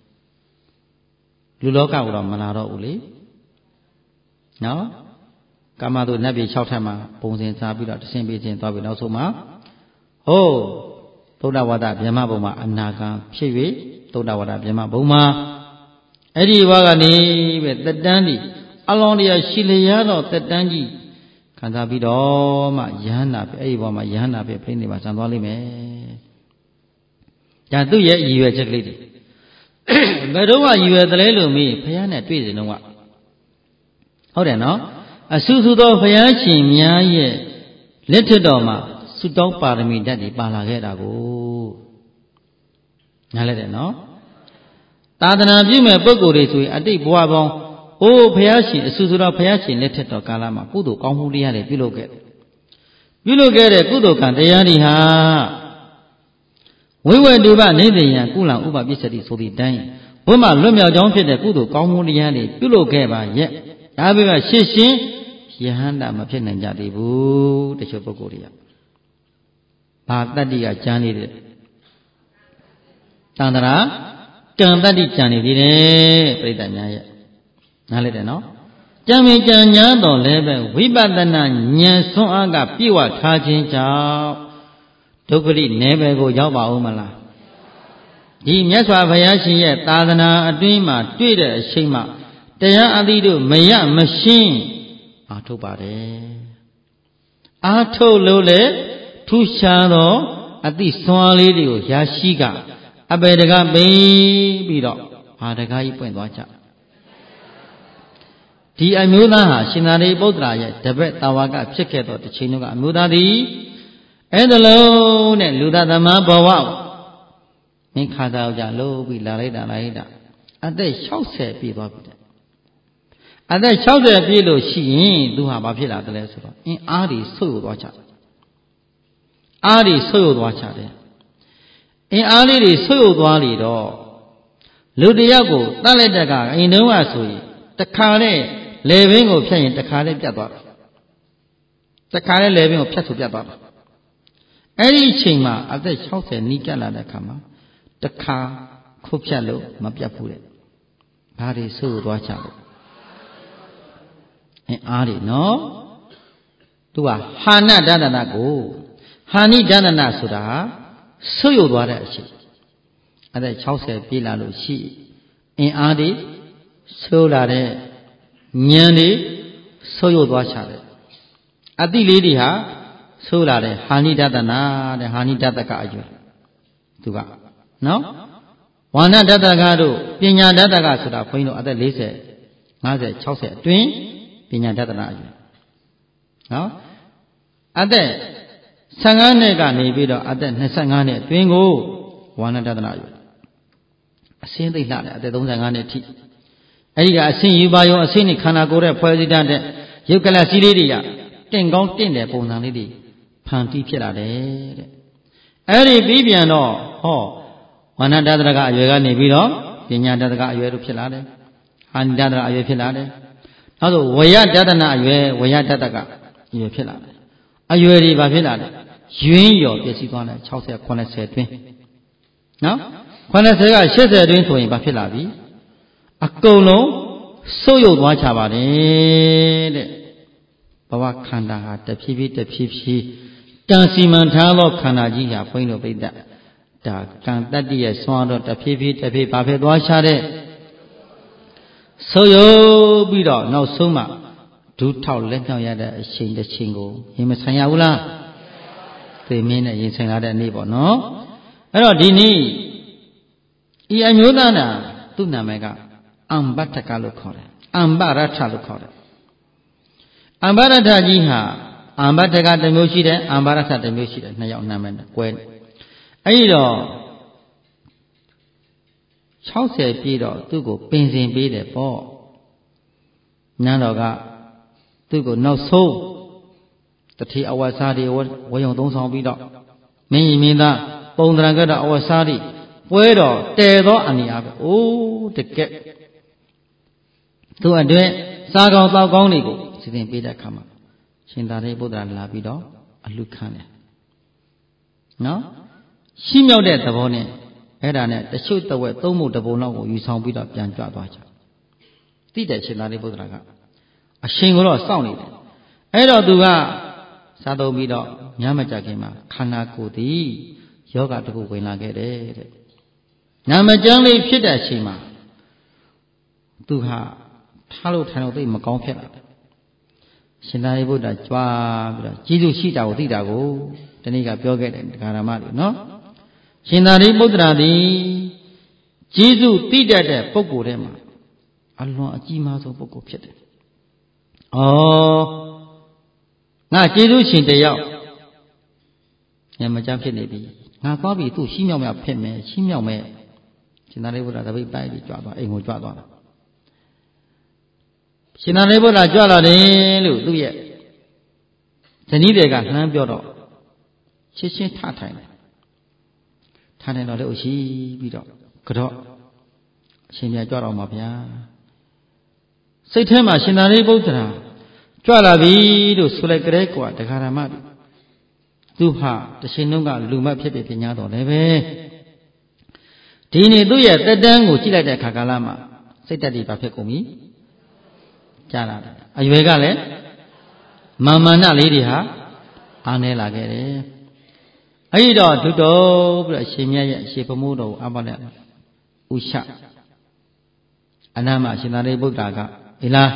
လူလောကကိုတော့မလာတော့ဘူးလေနော်ကာမတုနတ်ပြည်6ထပ်မှာပုံစံစားပြီးတော့တဆင်းပေးခြင်းသွားပြီးနောက်ဆုံးမှာသုဒ္ဓဝါဒဗြဟ္မဘုံမှာအနာဂံဖြစ်၍သုဒ္ဓဝါဒဗြဟ္မဘုံမှာအဲ့ဒီဘဝကနေပဲတက်တန်းဒီအလောင်းတရားရှိလျားတော့တက်တန်းကြီးခံစားပြီးတော့မှယဟန္တာပဲအဲ့ဒီဘဝမှာယဟန္တာပဲဖိနေမှာဆံသွားလိမ့်မယ်ဒါသူ့ရဲ့ရည်ရွယ်ချက်ကလေးတွေဘယ်တော့မှရည်ရွယ်သလဲလို့မေးဘုရားနဲ့တွေ့စဉ်တော့ဟုတ်တယ်နော်အဆူဆူသောဘုရားရှင်များရဲ့လက်ထက်တော်မှာသုတောင်းပါရမီဓာတ်တွေပါလာခဲ့တာကိုနားလဲတယ်နော်သာသနာပြုမဲ့ပုဂ္ဂိုလ်တွေဆိုရင်အတိတ်ဘဝပေါင်းဘုရားရှင်အဆူဆူသောဘုရားရှင်လက်ထက်တော်ကာလမှာကုသိုလ်ကောင်းမှုတရားတွေပြုလုပ်ခဲ့တဲ့ကုသိုလ်ကံတရားတွေဟာဝိဝေတုပနေသိယံကုလံဥပပစ္စတိဆိုသည့်တိုင်းဘုမလွတ်မြောက်ကြောင်းဖြစ်တဲ့ကုသိုလ်ကောင်းမှုတရားတွေပြုလုပ်ခဲ့ပါရဲ့ဒါပေမဲ့ရှင်းရှင်းယဟန္တာမဖြစ်နိုင်ကြသေးဘူးတချို့ပုဂ္ဂိုလ်တွေကဘာတတ္တိကကြံနေတယ်တန်တရာကံတတ္တိကြံနေသေးတယ်ပြိတ္တများရဲ့နားလဲတယ်နော်ကြံမကြံညာတော့လည်းပဲဝိပဿနာဉာဏ်ဆွမ်းအားကပြည့်ဝထားခြင်းကြောင့်ဒုက္ခရိနယ်ပယ်ကိုရောက်ပါဦးမလားဒီမြတ်စွာဘုရားရှင်ရဲ့သာသနာအတွင်းမှာတွေ့တဲ့အချိန်မှာတရားအသီးတို့မရမရှင်းအားထုတ်ပါတယ်အားထုတ်လို့လေထူးခြားသောအသည့်စွမ်းလေးတွေကိုရရှိကအပေတကပေးပြီးတော့ဘာတကားကြီးပွင့်သွားကြဒီအမျိုးသားဟာရှင်သာရိပုတ္တရာရဲ့တပည့်တာဝကဖြစ်ခဲ့တော့တစ်ချိန်လုံးကအမျိုးသားသည်အဲ့ဒါလုံးနဲ့လူသားသမားဘဝမင်းခါသားကြလို့ပြီးလာလိုက်တာအသက်60ပြည့်သွားပြီတဲ့အသက်60ပြည့်လို့ရှိရင်သူဟာဘာဖြစ်လာတယ်လဲဆိုတော့အားတွေဆုတ်ယုတ်သွားချတယ်အားတွေဆုတ်ယုတ်သွားချတယ်အားလေးတွေဆုတ်ယုတ်သွားလေတော့လူတယောက်ကိုတတ်လိုက်တဲ့ကအိမ်တုံးကဆိုရင်တခါနဲ့လေဘင်းကိုဖြတ်ရင်တခါနဲ့ပြတ်သွားတယ်တခါနဲ့လေဘင်းကိုဖြတ်ဆိုပြတ်သွားတယ်အဲ့ဒီအချိန်မှာအသက်60နီးကပ်လာတဲ့အခါမှာတခါခုတ်ဖြတ်လို့မပြတ်ဘူးတဲ့ဘာတွေဆုတ်ယုတ်သွားချလို့အားတွေနော်သူကဟာနဒဒနာကိုဟာနိဒဒနာဆိုတာဆုတ်ယုတ်သွားတဲ့အချိန်အသက်60ပြည့်လာလို့ရှိအားတွေဆိုးလာတဲ့ဉာဏ်တွေဆုတ်ယုတ်သွားချတယ်အတိလေးတွေဟာဆိုးလာတဲ့ဟာနိဒဒနာတဲ့ဟာနိဒဒကအရွယ်သူကနော်ဝါဏဒဒကတို့ပညာဒဒကဆိုတာဘုန်းကြီးတို့အသက်40 50 60အတွင်းပညာဒသနာအရွယ်နော်အသက်15နှစ်ကနေပြီးတော့အသက်25နှစ်အတွင်းကိုဝါဏဒသနာအရွယ်အစင်းသိလှတယ်အသက်35နှစ်ထိအဲ့ဒီကအစင်းယူပါရောအစင်းနဲ့ခန္ဓာကိုယ်ရဲ့ဖွဲ့စည်းတတ်တဲ့ရုပ်ကလစီလေးတွေကတင့်ကောင်းတင့်တဲ့ပုံစံလေးတွေဖန်တီးဖြစ်လာတယ်တဲ့အဲ့ဒီပြီးပြန်တော့ဝါဏဒသနာကအရွယ်ကနေပြီးတော့ပညာဒသကအရွယ်တို့ဖြစ်လာတယ်ဟာနိဒသနာအရွယ်ဖြစ်လာတယ်နောက်ဆိုဝယဒသနာအရွယ်ဝယဒတကအရွယ်ဖြစ်လာတယ်အရွယ်တွေဘာဖြစ်လာလဲယွင်းရော်ပြည့်စည်သွားတယ်60 80အတွင်းနော်80က80အတွင်းဆိုရင်ဘာဖြစ်လာပြီအကုန်လုံးဆုတ်ယုတ်သွားချပါတယ်တဲ့ဘဝခန္ဓာဟာတဖြည်းဖြည်းကံစီမံထားသောခန္ဓာကြီးဟာဘုန်းကြီးတို့ပိဋကဒါကံတတ္တိရဲ့ဆွမ်းတော့တဖြည်းဖြည်းဘာဖြစ်သွားချတဲ့ဆုတ်ယုတ်ပြီးတော့နောက်ဆုံးမှဒုထောက်လက်မြောက်ရတဲ့အချိန်တစ်ချိန်ကိုရင်မဆိုင်ရဘူးလားသိမင်းနဲ့ရင်ဆိုင်လာတဲ့နေ့ပေါ့နော်အဲ့တော့ဒီနေ့ဤအမျိုးသားနာသူ့နာမည်ကအမ္ဘတကလို့ခေါ်တယ်အမ္ဘရထလို့ခေါ်တယ်အမ္ဘရထကြီးဟာအမ္ဘတကတစ်မျိုးရှိတယ်အမ္ဘရထတစ်မျိုးရှိတယ်နှစ်ယောက်နာမည်နဲ့ကွဲတယ်အဲ့ဒီတော့60ပြည့်တော့သူ့ကိုပင်စင်ပေးတယ်ပေါ့နန်းတော်ကသူ့ကိုနောက်ဆုံးတတိအဝတ်စားတွေဝေယုံသုံးဆောင်ပြီးတော့မင်းကြီးမင်းသားပုံသဏ္ဍာန်ကတော့အဝတ်စားတွေပွဲတော်တည်သောအနေအားပဲအိုးတကက်သူ့အတွက်စားကောင်းတောက်ကောင်းတွေကိုစီစဉ်ပေးတဲ့အခါမှာရှင်သာရိပုတ္တရာလာပြီးတော့အလှခံတယ်နော်ရှိမြောက်တဲ့သဘောနဲ့အဲ့ဒါနဲ့တချို့တဝက်သုံးဖို့တပုံလောက်ကိုယူဆောင်ပြီးတော့ပြန်ကြွသွားကြသိတဲ့ရှင်သာရိပုတ္တရာကအရှင်ကိုတော့စောင့်နေတယ်အဲ့တော့သူကစားသုံးပြီးတော့ညမကြခင်မှာခန္ဓာကိုယ်သည်ယောဂတခုဝင်လာခဲ့တယ်တဲ့နာမကျမ်းလေးဖြစ်တဲ့အချိန်မှာသူဟာထားလို့ထိုင်လို့သိမကောင်းဖြစ်လာတယ်ရှင်သာရိပုတ္တရာကြွားပြီးတော့ကျေးဇူးရှိတာကိုသိတာကိုဒီနေ့ကပြောခဲ့တယ်ဒကာရမတွေနော်ရှင်သာရိပုတ္တရာသည်ကျေးဇူးသိတတ်တဲ့ပုဂ္ဂိုလ်ထဲမှာအလွန်အကြီးမားဆုံးပုဂ္ဂိုလ်ဖြစ်တယ်။ငါကျေးဇူးရှင်တယောက်ညမကြဖြစ်နေပြီငါသွားပြီသူ့ရှင်းမြောက်မြောက်ဖြစ်မယ်ရှင်းမြောက်မယ်ရှင်သာရိပုတ္တရာတပိတ်ပိုက်ပြီးကြွသွားအိမ်ကိုကြွသွားတာရှင်သာရိပုတ္တရာကြွလာတယ်လို့သူ့ရဲ့ဇနီးတွေကလှမ်းပြောတော့ချင်းထထိုင်တယ်ထားတယ်တော့လေရှိပြီးတော့ကတော့အရှင်မြတ်ကြွတော်မှာဗျာစိတ်ထဲမှာရှင်သာရိပုတ္တရာကြွလာပြီလို့ဆိုလိုက်ကြတဲ့ကွာဒကာရမသူဟာတရှင်လုံးကလူမတ်ဖြစ်ဖြစ်ပညာတော်လည်းပဲဒီနေ့သူ့ရဲ့တက်တန်းကိုကြည့်လိုက်တဲ့အခါကာလမှာစိတ်တက်တွေဘာဖြစ်ကုန်ပြီကြားလာတယ်အရွယ်ကလည်းမာမနလေးတွေဟာအားနေလာခဲ့တယ်အဲ့ဒီတော့ဒုတော်ပြီးတော့အရှင်မြတ်ရဲ့အရှင်ဘမိုးတော်ကိုအပလက်ဥရှအနာမရှင်သာရိပုတ္တရာကအေလား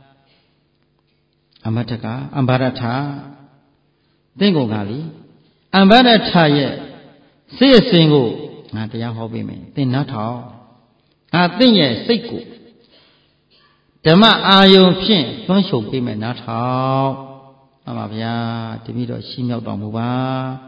အမတကအမ္ဘာရထသင်္ကုံကလေအမ္ဘာရထရဲ့စိတ်အစဉ်ကိုငါတရားဟောပေးမယ်သင်နားထောင်ငါသင်ရဲ့စိတ်ကိုဓမ္မအာယုံဖြင့်သွန်းရှုပ်ပေးမယ်နားထောင်မှန်ပါဗျာတပည့်တော်ရှင်းမြောက်တော်မူပါ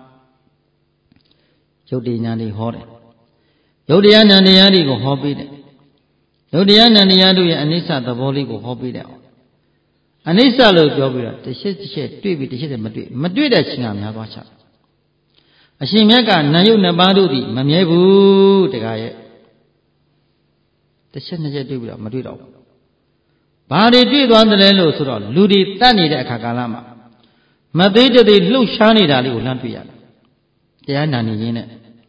ယုတ်တရားတွေဟောတယ်ယုတ်တရားနန္တရားတွေကိုဟောပေးတယ်ယုတ်တရားနန္တရားတို့ရဲ့အနိစ္စသဘောလေးကိုဟောပေးတယ်အနိစ္စလို့ပြောပြီးတော့တစ်ချက်တွေ့ပြီးတစ်ချက်မတွေ့တဲ့ချင်းကများသွားချအရှင်မြတ်ကနာယုတ်နှစ်ပါးတို့သည်မမြဲဘူးတခါရဲ့တစ်ချက်နှစ်ချက်တွေ့ပြီးတော့မတွေ့တော့ဘူးဘာတွေတွေ့သွားတယ်လဲလို့ဆိုတော့လူတွေတတ်နေတဲ့အခါကာလမှာမသေးတည်းလှုပ်ရှားနေတာလေးကိုလှမ်းတွေ့ရတယ်တရားနာနေရင်းနဲ့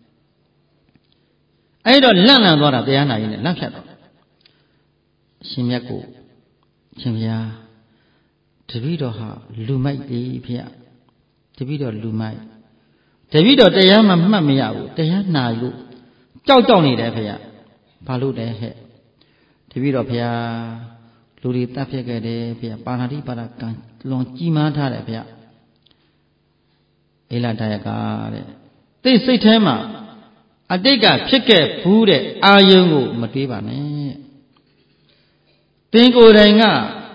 အဲ့တော့လန့်သွားတာတရားနာရင်းနဲ့လန့်ဖြတ်တော့အရှင်မြတ်ကိုရှင်ဗျာတပည့်တော်ဟာလူမိုက်လေဖေရတပည့်တော်လူမိုက်တပည့်တော်တရားမှမှတ်မရဘူးတရားနာလို့ကြောက်နေတယ်ဖေရဘာလို့လဲဟဲ့တပည့်တော်ဖေရလူတွေတတ်ဖြစ်ခဲ့တယ်ဖေရပါဏာတိပါဒကံလွန်ကြီးမားထားတယ်ဖေရအေလတရကတဲ့သိစိတ်ထဲမှာအတိတ်ကဖြစ်ခဲ့ဘူးတဲ့အာယုံကိုမတွေးပါနဲ့သင်ကိုယ်တိုင်က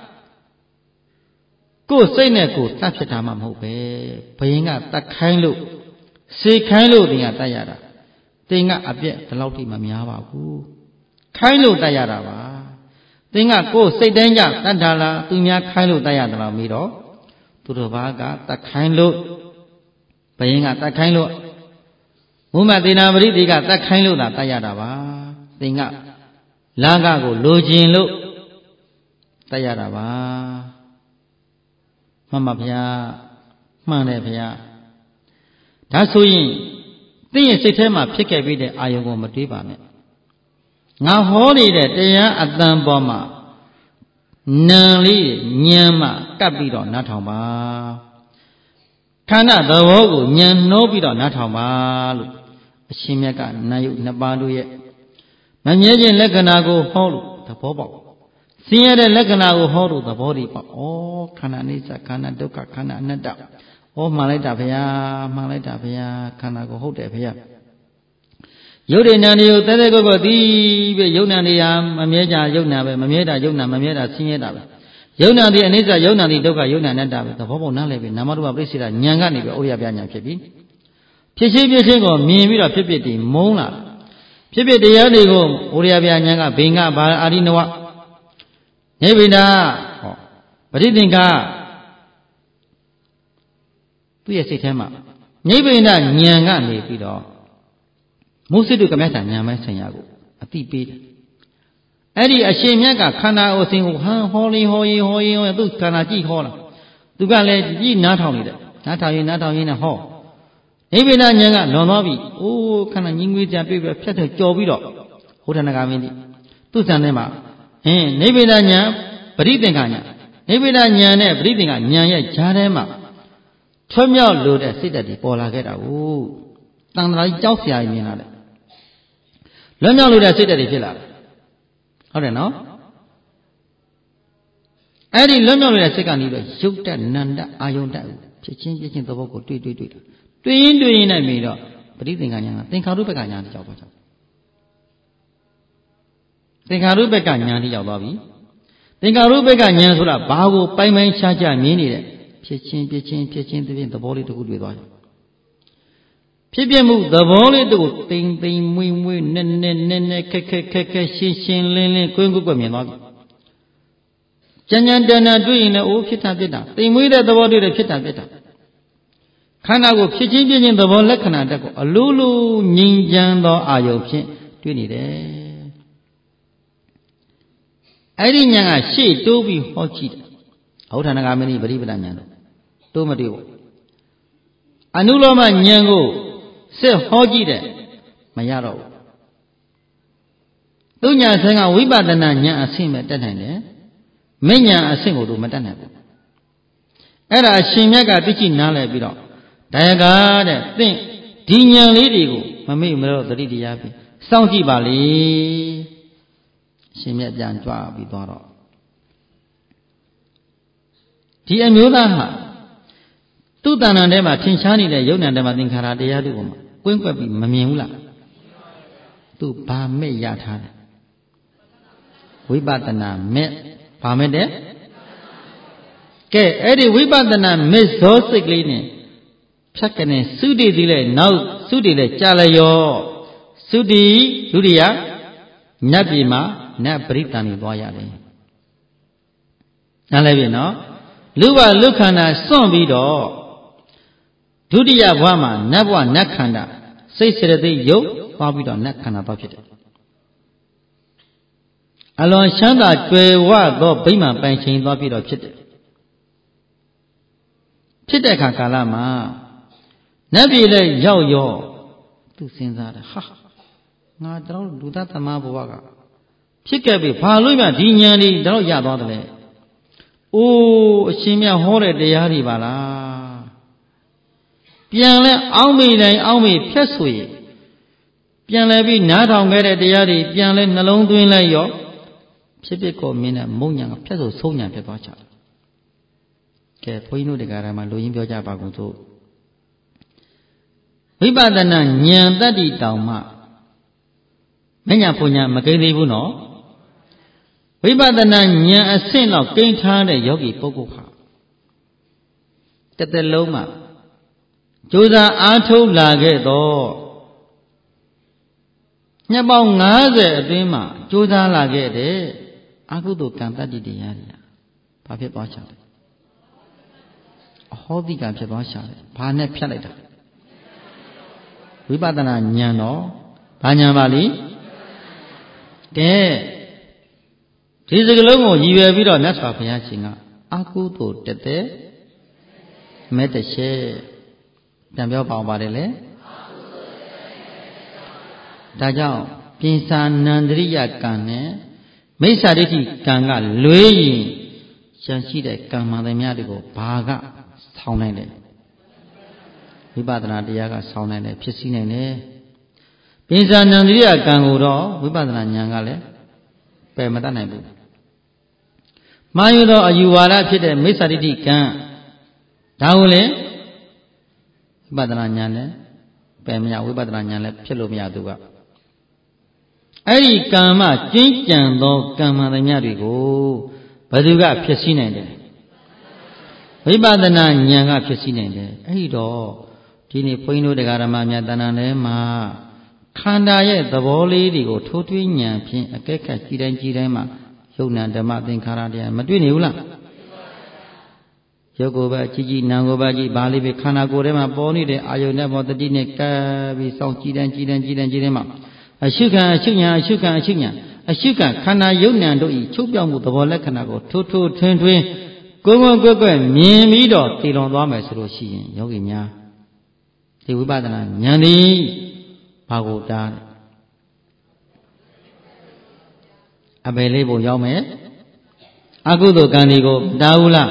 ကိုယ်စိတ်နဲ့ကိုယ်တတ်ဖြစ်တာမှမဟုတ်ပဲဘယင်ကတတ်ခိုင်းလို့စေခိုင်းလို့သင်ကတတ်ရတာသင်ကအပြက်ဒီလောက်ထိမများပါဘူးခိုင်းလို့တတ်ရတာပါသင်ကကိုယ်စိတ်တိုင်းကြတတ်တာလားသူများခိုင်းလို့တတ်ရတယ်လားမေးတော့သူတို့ဘာကတတ်ခိုင်းလို့ဘယင်ကတတ်ခိုင်းလို့ဘုမသေနာပရိသေကတတ်ခိုင်းလို့သာတတ်ရတာပါသင်ကလာကကိုလိုချင်လို့တတ်ရတာပါမှန်ပါဗျာမှန်တယ်ဗျာဒါဆိုရင်သင်ရဲ့စိတ်ထဲမှာဖြစ်ခဲ့ပြီးတဲ့အာယုံကိုမတွေးပါနဲ့ငါဟောနေတဲ့တရားအတန်ပေါ်မှာနာလေးဉာဏ်မှကပ်ပြီးတော့နားထောင်ပါခန္ဓာသဘောကိုဉာဏ်နှိုးပြီးတော့နားထောင်ပါလို့အရှင်မြတ်ကနာယုနှစ်ပါးတို့ရဲ့မမြဲခြင်းလက္ခဏာကိုဟောလို့သဘောပေါက်ဆင်းရဲတဲ့လက္ခဏာကိုဟောလို့သဘောတည်ပေါက်ဩခန္ဓာအနိစ္စခန္ဓာဒုက္ခခန္ဓာအနတ္တဩမှန်လိုက်တာဗျာမှန်လိုက်တာဗျာခန္ဓာကိုဟုတ်တယ်ဗျာရုပ်ရည်နာနေကိုတဲတဲကိုကိုဒီပဲယုံနာနေရမမြဲကြယုံနာပဲမမြဲတာယုံနာမမြဲတာဆင်းရဲတာပဲယုံနာဒီအနိစ္စယုံနာဒီဒုက္ခယုံနာအနတ္တပဲသဘောပေါက်နားလည်ပြီနာမရူပပြိစ္ဆေဒဉာဏ်ကနေပြီးဩရိယပြဉာဏ်ဖြစ်ပြီဖြစ်ချင်းကိုမြင်ပြီးတော့ဖြစ်ဖြစ်တည်မုန်းလာဖြစ်ဖြစ်တရားတွေကိုဩရိယပြဉာဏ်ကဘိင်္ဂဘာအာရိနဝနိဗ္ဗိဒဟောပရိသင်္ခသူ့ရဲ့စိတ်ထဲမှာနိဗ္ဗိဒဉာဏ်ကနေပြီးတော့မုစိတုကမ္မဋ္ဌာဉာဏ်မဲ့ဆင်ရကိုအတိပေးတယ်အဲ့ဒီအရှင်မြတ်ကခန္ဓာကိုအစဉ်ကိုဟောရင်သူခန္ဓာကြည့်ဟောလာသူကလည်းကြည့်နားထောင်နေတယ်နားထောင်ရင်နဲ့ဟောနိဗ္ဗိဒဉာဏ်ကလွန်သွားပြီအိုးခန္ဓာငြင်းငွေကြပြည့်ပြဖြတ်တယ်ကြော်ပြီးတော့ဟောထနဂါမင်းတိသူစံထဲမှာနိဗ္ဗိဒဉာဏ်ပရိသင်္ခာဉာဏ်နိဗ္ဗိဒဉာဏ်နဲ့ပရိသင်္ခာဉာဏ်ရဲ့ဈာထဲမှာထွတ်မြောက်လို့တဲ့စိတ်ဓာတ်တွေပေါ်လာခဲ့တာကိုတန်ត្រာကြီးကြောက်စရာကြီးမြင်လာတယ်လွတ်မြောက်လို့တဲ့စိတ်ဓာတ်တွေဖြစ်လာတယ်ဟုတ်တယ်နော်အဲ့ဒီလွတ်မြောက်လို့တဲ့စိတ်ကနေပြီးရုပ်တတ်နန္တအာယုန်တတ်ဖြစ်ချင်းသဘောကိုတွေ့ရင်နဲ့မြင်တော့ပရိသင်္ခာဉာဏ်ကသင်္ခါရုပ္ပကဉာဏ်တိရောက်သွားကြသင်္ခါရုပ္ပကဉာဏ်တိရောက်သွားပြီသင်္ခါရုပ္ပကဉာဏ်ဆိုတာဘာကိုပိုင်ခြားမြင်နေတဲ့ဖြစ်ချင်းသဖြင့်သဘောလေးတစ်ခုတွေ့သွားတယ်ဖြစ်ပြမှုသဘောလေးတို့ကိုတိမ်မွေ့နဲ့ခက်ရှင်းလင်းကွင်းကွက်မြင်သွားပြီကြံတဏတွေ့ရင်လည်းအိုးဖြစ်တာတိမ်မွေ့တဲ့သဘောတွေ့တယ်ဖြစ်တာခန္ဓာကိုဖြစ်ချင်းသဘောလက္ခဏာတက်ကိုအလိုလိုငြိမ်းချမ်းသောအာယုံဖြင့်တွေ့နေတယ်အဲ့ဒီဉာဏ်ကရှေ့တိုးပြီးဟောကြည့်တယ်အဋ္ဌာဏဂါမဏိပရိပဒဉာဏ်တိုးမတွေ့ဘူးအနုလောမဉာဏ်ကိုစစ်ဟောကြည့်တယ်မရတော့ဘူးသူညာဆံကဝိပဿနာဉာဏ်အဆင့်ပဲတက်နိုင်တယ်မဉဏ်အဆင့်ကိုတော့မတက်နိုင်ဘူးအဲ့ဒါရှင်မြတ်ကသိချိနားလည်ပြီးတော့ဒါယကာတဲ့သင်ဒီဉာဏ်လေးတွေကိုမမေ့မလို့သတိတရားပြီးစောင့်ကြည့်ပါလေရှင်မြတ်ပြန်ကြွပြီးသွားတော့ဒီအမျိုးသားဟာသူ့တဏ္ဍာထဲမှာထင်ရှားနေတဲ့ယုံနာထဲမှာသင်္ခါရတရားတို့ကိုကွင်းကွက်ပြီးမမြင်ဘူးလားသူဘာမဲ့ရထားတယ်ဝိပဿနာမဲ့ဘာမဲ့တဲ့ကဲအဲ့ဒီဝိပဿနာမဲ့ဇောစိတ်ကလေးနဲ့ဖြတ်ကနေသုတိသီလဲနောက်သုတိလဲကြာလျောသုတိဒုတိယနတ်ပြည်မှာနတ်ပရိသန်ကြီးသွားရတယ်နားလည်ပြီနော်လူဘလူခန္ဓာစွန့်ပြီးတော့ဒုတိယဘဝမှာနတ်ဘဝနတ်ခန္ဓာစိတ်စေတသိက်ရုပ်သွားပြီးတော့နတ်ခန္ဓာသွားဖြစ်တယ်အလွန်ချမ်းသာကြွယ်ဝသောဗိမာန်ပိုင်ချိန်သွားပြီးတော့ဖြစ်တယ်ဖြစ်တဲ့အခါကာလမှာနတ်ပြည်လည်းရောက်ရောသူစဉ်းစားတယ်ဟာငါတို့လူသားသမားဘဝကဖြစ်ခဲ့ပြီဘာလို့မှဒီဉာဏ်တွေတော့ရသွားတယ်လေအိုးအရှင်မြတ်ဟောတဲ့တရားတွေပါလားပြန်လဲအောင်းမိတိုင်းအောင်းမိဖြတ်ဆိုရင်ပြန်လဲပြီးနားထောင်ခဲ့တဲ့တရားတွေပြန်လဲနှလုံးသွင်းလိုက်ရောဖြစ်ကိုမင်းနဲ့မုံညာကဖြတ်ဆိုဆုံးညာဖြစ်သွားချတယ်ကဲဘုန်းကြီးတို့တရားဓမ္မလူရင်းပြောကြပါကုန်သို့ဝိပဿနာဉာဏ်တတ္တိတောင်မှမညာပူညာမကိန်းသေးဘူးနော်ဝိပဿနာဉာဏ်အဆင့်လောက်ကိန်းထားတဲ့ယောဂီပုဂ္ဂိုလ်ဟာတစ်သက်လုံးမှာကြိုးစားအားထုတ်လာခဲ့တော့နှစ်ပေါင်း90အတွင်းမှာကြိုးစားလာခဲ့တဲ့အကုသိုလ်ကံတတ္တိတရားတွေဘာဖြစ်သွားချလဲအဟောတိကံဖြစ်သွားချတယ်ဘာနဲ့ဖြတ်လိုက်တာဝိပဿနာဉာဏ်တော့ဘာဉာဏ်ပါလိတဲ့ဒီစကလုံးကိုရည်ရွယ်ပြီးတော့မြတ်စွာဘုရားရှင်ကအကုသိုလ်တက်တဲ့မဲ့တရှက်ပြန်ပြောပါအောင်ပါတယ်လေဒါကြောင့်ပြင်စာနန္ဒရိယကံနဲ့မိစ္ဆာဒိဋ္ဌိကံကလွဲရင်ရန်ရှိတဲ့ကံမှန်သမျှတွေကိုဘာကဆောင်းနိုင်တယ်ဝိပဿနာတရားကဆောင်းနိုင်တယ်ဖြစ်စည်းနိုင်တယ်ပြင်စာနန္ဒရိယကံကိုတော့ဝိပဿနာဉာဏ်ကလည်းပယ်မတတ်နိုင်ဘူးမှားရသောအယူဝါဒဖြစ်တဲ့မိစ္ဆာဒိဋ္ဌိကံဒါကိုလေဝိပဿနာဉာဏ်နဲ့ပယ်မရဝိပဿနာဉာဏ်လည်းဖြစ်လို့မရသူကအဲ့ဒီကံမှကျင့်ကြံသောကံမှန်သမျှတွေကိုဘယ်သူကဖြစ်စည်းနိုင်တယ်ဝိပဿနာဉာဏ်ကဖြစ်စည်းနိုင်တယ်အဲ့ဒီတော့ဒီနေ့ဘုန်းကြီးတို့တရားဓမ္မများတဏ္ဍာထဲမှာခန္ဓာရဲ့သဘောလေးတွေကိုထိုးထွင်းဉာဏ်ဖြင့်အကဲခတ်ကြည်တိုင်းမှာယုံနာဓမ္မသင်္ခါရတရားမတွေ့နေဘူးလားရုပ်ကိုယ်ပဲကြည်ကြည်နာမ်ကိုပဲကြည်ဘာလေးပဲခန္ဓာကိုယ်ထဲမှာပေါ်နေတဲ့အာယုန်နဲ့ပေါ်တတိနဲ့ကပ်ပြီးစောင့်ကြည်တိုင်းမှာအရှုခံခန္ဓာယုံနာတို့ဤချုပ်ပြောင်းမှုသဘောလက္ခဏာကိုထိုးထွင်းကိုယ်ကွယ်မြင်ပြီးတော့တည်လွန်သွားမယ်ဆိုလို့ရှိရင်ယောဂီများဒီဝိပဿနာဉာဏ်ဒီဘာကိုတားအပယ်လေးပုံရောက်မယ်အကုသိုလ်ကံတွေကိုတားဘူးလား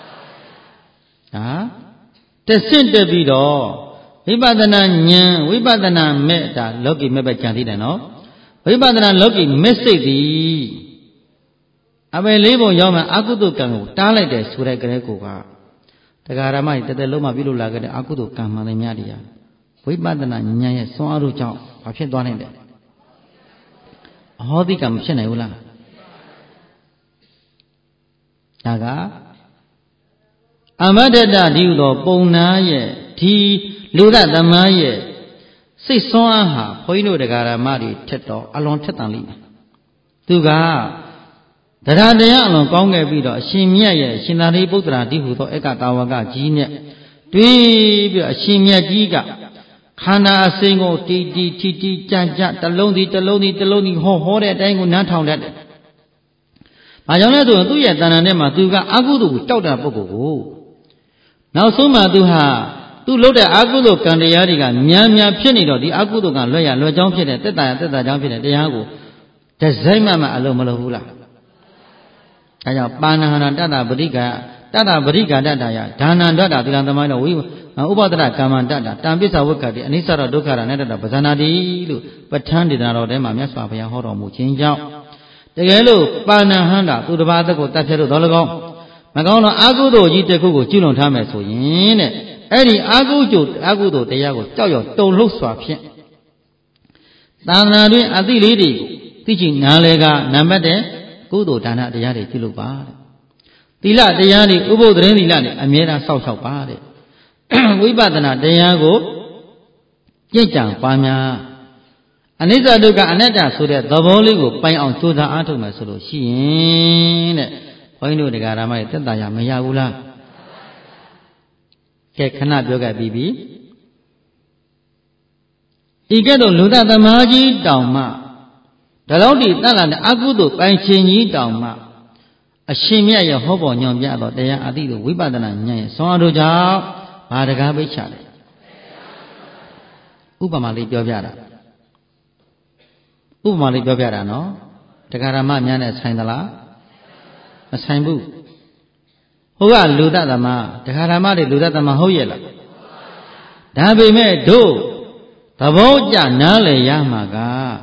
တဆင့်တက်ပြီးတော့ဝိပဿနာဉာဏ်ဝိပဿနာမဲ့ဒါလောကီမဲ့ပဲကြံသေးတယ်နော်ဝိပဿနာလောကီမဲ့စိတ်သည်အပယ်လေးပုံရောက်မှအကုသိုလ်ကံကိုတားလိုက်တယ်ဆိုတဲ့ကလေးကိုကတရားဓမ္မကြီးတလုံးမှပြုလုပ်လာခဲ့တဲ့အကုသိုလ်ကံမှန်သမျှတရားဝိပဿနာဉာဏ်ရဲ့စွမ်းအားတို့ကြောင့်ဘာဖြစ်သွားနိုင်လဲအဟောတိကံမဖြစ်နိုင်ဘူးလားဒါကအမတ္တတဒီဟုသောပုံနာရဲ့ဒီလူဒသမားရဲ့စိတ်စွမ်းအားဟာဘုန်းကြီးတို့တရားဓမ္မတွေထက်တော့အလွန်ထက်တန်လိမ့်မယ်သူကတရားတရားအလွန်ကောင်းခဲ့ပြီးတော့အရှင်မြတ်ရဲ့ရှင်သာရိပုတ္တရာဒီဟုသောဧကတာဝကကြီးနဲ့တွေ့ပြီးတော့အရှင်မြတ်ကြီးကခန္ဓာအစိမ်းကိုတီကြတလုံးဒီဟောတဲ့အတိုင်းကိုနားထောင်တတ်တယ်။ဘာကြောင့်လဲဆိုရင်သူ့ရဲ့တဏ္ဍာထဲမှာသူကအကုသိုလ်ကိုကြောက်တဲ့ပုဂ္ဂိုလ်ကိုနောက်ဆုံးမှသူဟာသူလုပ်တဲ့အကုသိုလ်ကံတရားတွေကများဖြစ်နေတော့ဒီအကုသိုလ်ကလွယ်ကြောင်းဖြစ်တဲ့တက်တာကြောင်းဖြစ်တဲ့တရားကိုတစိုက်မှအလုံးမလုပ်ဘူးလား။ဒါကြောင့်ပါဏဟနာတတ္တပရိက္ခတတ္တယဒါနံတတ္တသီလသမားတော်ဝိဥပဒရကမ္မန္တတ္တတံပစ္ဆဝက္ခတိအနိစ္စရဒုက္ခရနဲ့တ္တပဇာနာတိလို့ပဋ္ဌာန်းဒေသနာတော်ထဲမှာမြတ်စွာဘုရားဟောတော်မူခြင်းကြောင့်တကယ်လို့ပါဏဟန္တာသူတစ်ပါးသက်ကိုတတ်ဖြတ်လို့တော်၎င်းမကောင်းတော့အကုသိုလ်ကြီးတစ်ခုကိုကျူးလွန်ထားမယ်ဆိုရင်တဲ့အဲ့ဒီအကုသိုလ်တရားကိုကြောက်ရွံ့တုန်လှုပ်စွာဖြင့်သာသနာတွင်အသိလေးတွေသိချင်နားလဲကနံပါတ်1ကုသိုလ်ဒါနတရားတွေပြုလုပ်ပါတဲ့သီလတရားတွေဥပုသ်သတင်းသီလတွေအမြဲတမ်းစောင့်ရှောက်ပါတဲ့ဝိပဿနာတရားကိုကြင်ကြံပါများအနိစ္စဒုက္ခအနတ္တဆိုတဲ့သဘောလေးကိုပိုင်အောင်ကြိုးစားအားထုတ်မယ်ဆိုလို့ရှိရင်တဲ့ဘုန်းကြီးတို့တရားဓမ္မရဲ့သက်သာရမရဘူးလားကဲခဏပြောခဲ့ပြီးပြီဤကဲ့သို့လူသားသမားကြီးတောင်မှဒါတော့ဒီတတ်လာတဲ့အကုသိုလ်ပိုင်ခြင်းကြီးတောင်မှအရှင်မြတ်ရဲ့ဟောပေါ်ညွှန်ပြသောတရားအသည့်တို့ဝိပဿနာဉာဏ်ရဲ့စွမ်းအားတို့ကြောင့်ဘာတကားပိတ်ချတယ်ဥပမာလေးပြောပြတာနော်တရားဓမ္မများနဲ့ဆိုင်သလားမဆိုင်ဘူးဟိုကလူတတ်သမားတရားဓမ္မတွေလူတတ်သမားဟုတ်ရဲ့လားဒါပေမဲ့တို့သဘောကျနားလည်ရမှာက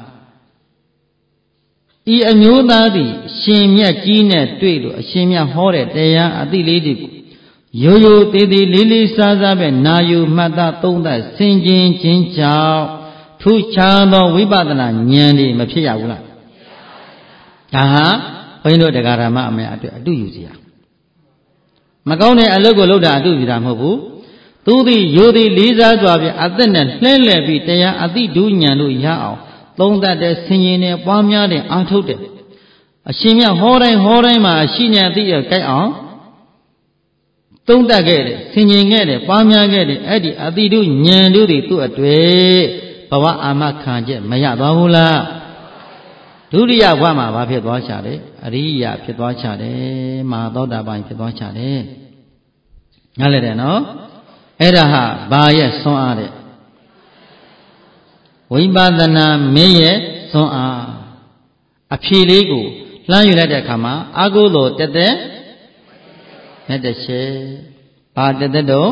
ဤအမျိုးသားသည်ရှင်မြတ်ကြီးနဲ့တွေ့လို့အရှင်မြတ်ဟောတဲ့တရားအသိလေးတွေကိုရိုးသေးလေးစားပဲနာယူမှတ်သားသုံးသပ်ဆင်ခြင်ခြင်းကြောင့်ထူးခြားသောဝိပဿနာဉာဏ်တွေမဖြစ်ရဘူးလားဒါဟာဘုန်းကြီးတို့တရားဓမ္မအများအတွက်အတူယူစရာမကောင်းတဲ့အလုပ်ကိုလုပ်တာအတူယူတာမဟုတ်ဘူးသူသည်ရိုးသေးလေးစားစွာဖြင့်အသက်နဲ့လှဲလှယ်ပြီးတရားအသိဒုဉာဏ်တို့ရအောင်သုံးသပ်တဲ့ဆင်ခြင်တဲ့ပွားများတဲ့အားထုတ်တဲ့အရှင်မြတ်ဟောတိုင်းမှာအရှိဉာဏ်သိရကြိုက်အောင်သုံးသပ်ခဲ့တယ်ဆင်ခြင်ခဲ့တယ်ပွားများခဲ့တယ်အဲ့ဒီအတိတုဉာဏ်တို့တွေသူ့အတွေ့ဘဝအာမခံချက်မရသွားဘူးလားဒုတိယဘဝမှာဘာဖြစ်သွားချတယ်အရိယဖြစ်သွားချတယ်မဟာသောတာပန်ဖြစ်သွားချတယ်နားလည်တယ်နော်အဲ့ဒါဟာဘာရဲ့စွမ်းအားတဲ့ဝိပဿနာမင်းရဲ့စွမ်းအားအဖြေလေးကိုလှမ်းယူလိုက်တဲ့အခါမှာအကုသိုလ်တက်တဲ့နဲ့တရှေဘာတက်တဲ့တော့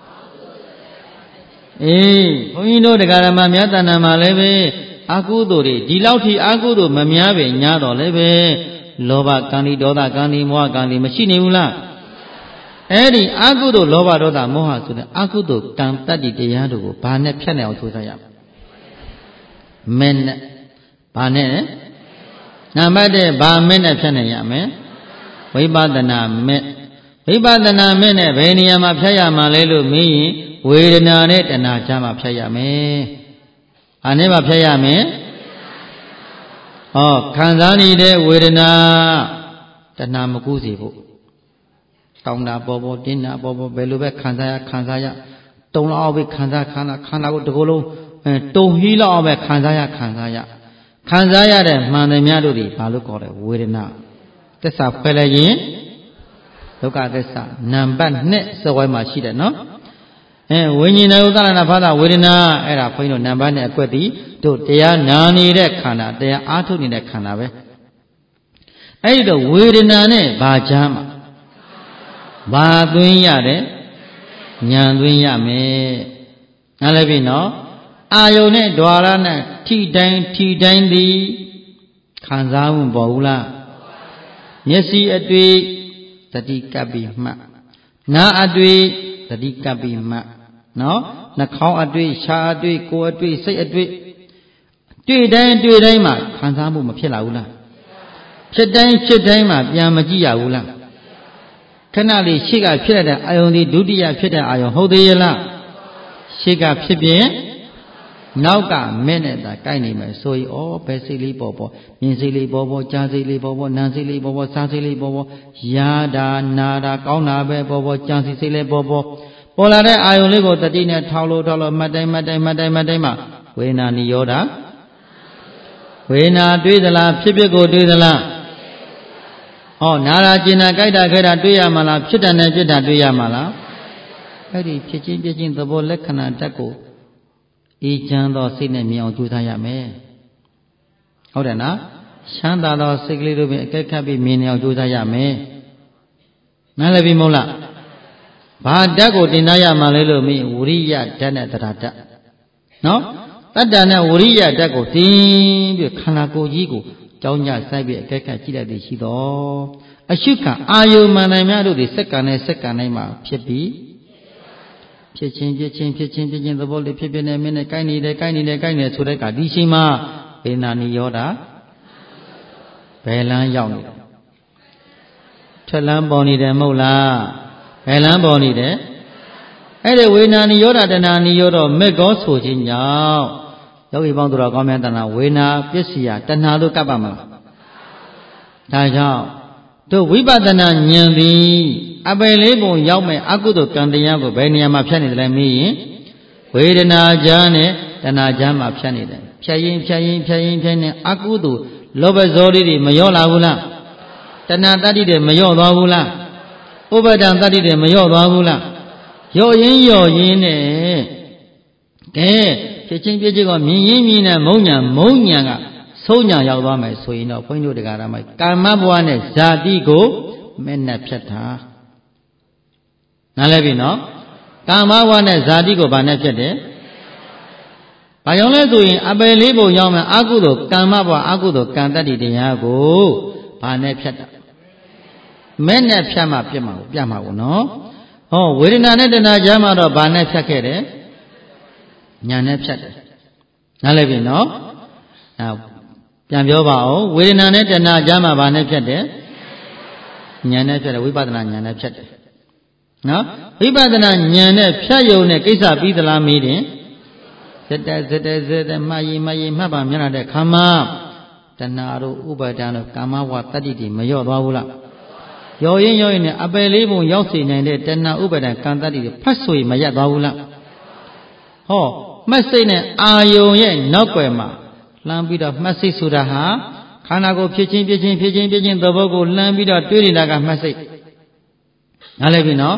အေးဘုန်းကြီးတို့တရားဓမ္မများတဏ္ဍာမှာလည်းပဲအကုသိုလ်တွေဒီလောက်ထိအကုသိုလ်မများပဲညားတော့လည်းပဲလောဘကံဒီဒေါသကံဒီမောဟကံဒီမရှိနေဘူးလားအဲ့ဒီအကုသိုလ်လောဘဒေါသမောဟဆိုတဲ့အကုသိုလ်ကံတတ္တိတရားတို့ကိုဘာနဲ့ဖြတ်နိုင်အောင်ကြိုးစားရမလဲမဲနဲ့ဘာနဲ့နံပါတ်1ဘာမဲနဲ့ဖြတ်နိုင်ရမလဲဝိပဿနာမဲဝိပဿနာမဲနဲ့ဘယ်နေရာမှာဖြတ်ရမှာလဲလို့မေးရင်ဝေဒနာနဲ့တဏှာကြားမှာဖြတ်ရမယ်အာနဲ့မှာဖြတ်ရမယ်ဟောခံစားနေတဲ့ဝေဒနာတဏှာမကူးစေဖို့တောင်းတာပေါ်ပေါ်တင်းတာပေါ်ပေါ်ဘယ်လိုပဲခံစားရတုံလောက်ပဲခံစားကိုတကူလုံးတုံဟီးလောက်ပဲခံစားရတဲ့မှန်တယ်များတို့တွေဘာလို့ခေါ်လဲဝေဒနာသစ္စာဖွဲ့လိုက်ရင်ဒုက္ခသစ္စာနံပါတ်2စဝိုင်းမှာရှိတယ်နော်ဝိညာဉ်ဥဒ္ဒလနာဖာသာဝေဒနာအဲ့ဒါခွင်းတို့နံပါတ်2အကွက်တီတို့တရားနာနေတဲ့ခန္ဓာတရားအားထုတ်နေတဲ့ခန္ဓာပဲအဲ့ဒီတော့ဝေဒနာနဲ့ဘာချမ်းမှာဘာသွင်းရတယ်ဉာဏ်သွင်းရမယ်နားလည်ပြီနော်အာယုန်နဲ့ द्वार နဲ့ထိတိုင်းသည်ခံစားမှုပေါ်ဘူးလားမျက်စိအတွေ့တတိကပ်ပြီးမှတ်နားအတွေ့တတိကပ်ပြီးမှတ်နော်နှာခေါင်းအတွေ့ရှားအတွေ့ကိုယ်အတွေ့စိတ်အတွေ့တွေ့တိုင်းမှာခံစားမှုမဖြစ်လာဘူးလားဖြစ်တိုင်းမှာပြန်မကြည့်ရဘူးလားခဏလေးရှေ့ကဖြစ်ရတဲ့အာယုန်ဒီဒုတိယဖြစ်တဲ့အာယုန်ဟုတ်သေးရဲ့လားရှေ့ကဖြစ်ပြင်နောက်ကမဲ့နဲ့တာကိုက်နေမယ်ဆိုရင်ဩဘယ်စိတ်လေးပေါ်မြင်စိတ်လေးပေါ်ကြားစိတ်လေးပေါ်နားစိတ်လေးပေါ်စားစိတ်လေးပေါ်ရာတာနာတာကောင်းတာပဲပေါ်ကြံစိတ်လေးပေါ်လာတဲ့အာယုန်လေးကိုတတိနဲ့ထောက်လို့မှတ်တိုင်းမှာဝေဒနာနိရောဓဝေဒနာတွေးသလားဖြစ်ကိုတွေးသလားဟောနာတာကျင်တာကြိုက်တာခဲတာတွေးရမှာလားဖြစ်တယ်နဲ့ဖြစ်တာတွေးရမှာလားအဲ့ဒီဖြစ်ချင်းသဘောလက္ခဏာဓာတ်ကိုအေးချမ်းသောစိတ်နဲ့မြင်အောင်ကြိုးစားရမယ်ဟုတ်တယ်နော်ချမ်းသာသောစိတ်ကလေးတို့ဖြင့်အကဲခတ်ပြီးမြင်အောင်ကြိုးစားရမယ်နားလည်ပြီမဟုတ်လားဘာဓာတ်ကိုတင်ထားရမှာလဲလို့မင်းဝိရိယဓာတ်နဲ့တရားဓာတ်နော်တတ္တနဲ့ဝိရိယဓာတ်ကိုတင်ပြီးခန္ဓာကိုယ်ကြီးကိုကြောင်းကြဆိုင်ပြီးအကဲခတ်ကြည့်လိုက်သည်ရှိတော်အရှုခံအာယုမှန်နိုင်များတို့ဒီစက္ကန့်တိုင်းမှာဖြစ်ပြီးဖြစ်ချင်းသဘောလေးဖြစ်နေမင်းနဲ့ကိုက်နေတယ်ဆိုတဲ့ကဒီရှိမှဝေဒနာနိရောဓဘယ်လမ်းရောက်နေတယ်ထက်လမ်းပေါ်နေတယ်မဟုတ်လားဘယ်လမ်းပေါ်နေတယ်အဲ့ဒီဝေဒနာနိရောဓတဏှာနိရောဓမဲ့ကောဆိုခြင်းကြောင့်ယောဂီပေါင်းသူတော်ကောင်းများတဏှာဝေဒနာပစ္စည်းတဏှာတို့ကပ်ပါမလားဒါကြောင့်တို့ဝိပဿနာဉာဏ်သည်အပယ်လေးပုံရောက်မဲ့အကုသိုလ်ကံတရားကိုဘယ်နေရာမှာဖြတ်နေတယ်လဲမေးရင်ဝေဒနာကြားနဲ့တဏှာကြားမှာဖြတ်နေတယ်ဖြတ်ရင်နဲ့အကုသိုလ်လောဘဇောတွေမရောလာဘူးလားတဏှာတတ္တိတွေမရောသွားဘူးလားဥပါဒံတတ္တိတွေမရောသွားဘူးလားရော့ရင်းနဲ့ကဲဖြစ်ချင်းကမြင်ရင်နဲ့မုံညာကဆုံးညာရောက်သွားမယ်ဆိုရင်တော့ဘုန်းကြီးတို့တရားဓမ္မကာမဘဝနဲ့ဇာတိကိုမဲ့နဲ့ဖြတ်တာနားလည်ပြီနော်ကာမဘဝနဲ့ဇာတိကိုဗာနဲ့ဖြတ်တယ်ဘာကြောင့်လဲဆိုရင်အပယ်လေးပုံရောက်မယ်အကုသိုလ်ကာမဘဝအကုသိုလ်ကံတတ္တိတရားကိုဗာနဲ့ဖြတ်တာမဲ့နဲ့ဖြတ်မှပြမှာကိုနော်ဟောဝေဒနာနဲ့တဏှာကြားမှာတော့ဗာနဲ့ဖြတ်ခဲ့တယ်ညာနဲ့ဖြတ်တယ်နားလည်ပြီနော်ပြန်ပြောပါဦးဝေဒနာနဲ့တဏှာကြားမှာဗာနဲ့ဖြတ်တယ်ဉာဏ်နဲ့ဖြတ်တယ်ဝိပဿနာဉာဏ်နဲ့ဖြတ်တယ်နော်ဝိပဿနာဉာဏ်နဲ့ဖြတ်ယုံနဲ့ကိစ္စပြီးသလားမေးတယ်ဇတဲ့မှတ်ရင်မှတ်ပါမျက်နှာတဲ့ခမတဏှာတို့ဥပါဒံတို့ကာမဝတ္တိတွေမလျော့သွားဘူးလားရော်ရင်နဲ့အပယ်လေးပုံရောက်စေနိုင်တဲ့တဏှာဥပါဒံကံတတ္တိတွေဖတ်ဆိုရင်မရက်သွားဘူးလားဟောမှတ်စိတ်နဲ့အာယုံရဲ့နောက်ွယ်မှာလှမ်းပြီးတော့မှတ်စိတ်ဆိုတာဟာခန္ဓာကိုယ်ဖြစ်ချင်းသဘောကိုလှမ်းပြီးတော့တွေးနေတာကမှတ်စိတ်နားလည်ပြီနော်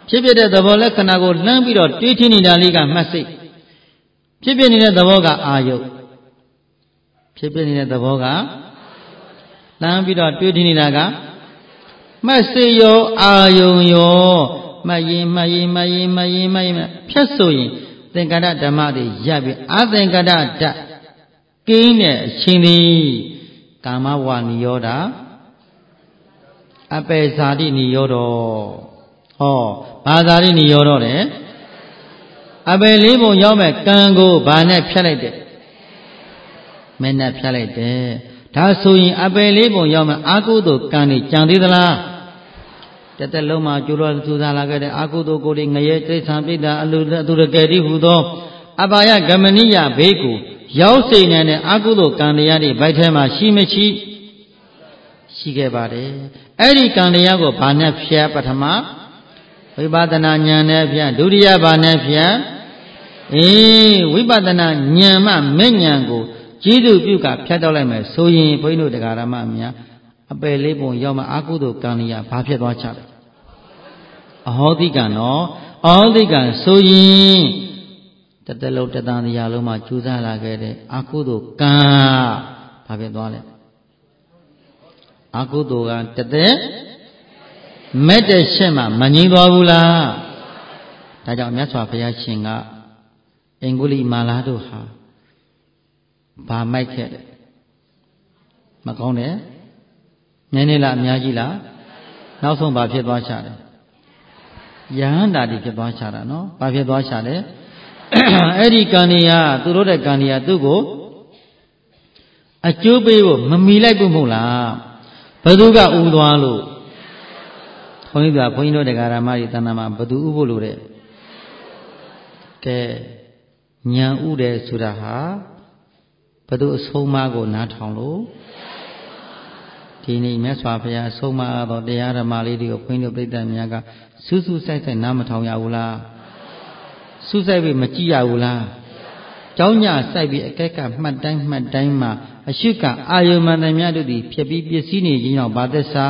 ဖြစ်ဖြစ်တဲ့သဘောလက္ခဏာကိုလှမ်းပြီးတော့တွေးထင်နေတာလေးကမှတ်စိတ်ဖြစ်ဖြစ်နေတဲ့သဘောကအာယုဖြစ်ဖြစ်နေတဲ့သဘောကလှမ်းပြီးတော့တွေးထင်နေတာကမှတ်စိတ်ရောအာယုံရောမှတ်ရင်ဖြတ်ဆိုရင်သင်္ကာရဓမ္မတွေရပ်ပြီးအသင်္ကာရဓာတ်ကင်းတဲ့အချိန်သည်ကာမဝနိရောဓအပေဇာတိနိရောဓဟောဘာဇာတိနိရောဓတယ်အပေလေးပုံရောက်မဲ့ကံကိုဘာနဲ့ဖြတ်လိုက်တယ်မဲနဲ့ဖြတ်လိုက်တယ်ဒါဆိုရင်အပေလေးပုံရောက်မဲ့အာကုသိုလ်ကံတွေကြံသေးသလားတက်လုံးမှာကျိုးတော်သူစားလာခဲ့တဲ့အာကုသိုလ်ကိုယ်တွေငရဲတိဋ္ဌံပိဋ္ဌာအလူသူရကယ်တိဟူသောအပါယဂမနိယဘေးကိုရောက်စေနိုင်တဲ့အာကုသိုလ်ကံတရားတွေဘိုက်ထဲမှာရှိမရှိရှိခဲ့ပါတယ်အဲ့ဒီကံတရားကိုဘာနဲ့ဖြတ်ပထမဝိပဿနာဉာဏ်နဲ့ဖြတ်ဒုတိယဘာနဲ့ဖြတ်ဝိပဿနာဉာဏ်မှမဲ့ဉာဏ်ကိုကျေးဇူးပြုကဖြတ်တော့လိုက်မယ်ဆိုရင်ဘုန်းကြီးတို့တရားဓမ္မများအပယ်လေးပုံရောက်မှအာကုသိုလ်ကံတရားဘာဖြစ်သွားချလဲအဟောတိကံနော်အဟောတိကံဆိုရင်တလုံးတသံတရားလုံးမှာကျူးစားလာခဲ့တဲ့အာကုသိုလ်ကံဘာဖြစ်သွားလဲအာကုသိုလ်ကတသက်မဲ့တဲ့ရှက်မှမငြိမ်းသွားဘူးလားဒါကြောင့်မြတ်စွာဘုရားရှင်ကအင်္ဂုလိမာလာတို့ဟာဘာမိုက်ခဲ့တယ်မကောင်းတယ်နည်းနည်းလားအများကြီးလားနောက်ဆုံးဘာဖြစ်သွားချတယ်ယဟန္တာတိဖြစ်သွားချတာနော်ဘာဖြစ်သွားချလဲအဲ့ဒီကံနေရသူတို့တဲ့ကံနေရသူ့ကိုအကျိုးပေးဖို့မမီလိုက်ဘူးမဟုတ်လားဘသူကဥသွားလို့ဘုန်းကြီးတို့တရားဓမ္မတွေတဏ္ဍာမှာဘသူဥဖို့လို့တဲ့ကဲဉာဏ်ဥတယ်ဆိုတာဟာဘသူအဆုံးအမကိုနားထောင်လို့ဒီနေ့မြတ်စွာဘုရားအဆုံးအမသောတရားဓမ္မလေးတွေကိုဘုန်းကြီးတို့ပြိတ္တများကစူးစူးဆိုင်ဆိုင်နားမထောင်ရဘူးလားစူးစိုက်ပြီးမကြည့်ရဘူးလားကြောင်းညစိုက်ပြီးအကဲကမှတ်တိုင်းမှာအရှိကအာယုမန္တမြတ်တို့သည်ဖြစ်ပြီးပစ္စည်းနေခြင်းကြောင့်ဘာသက်စာ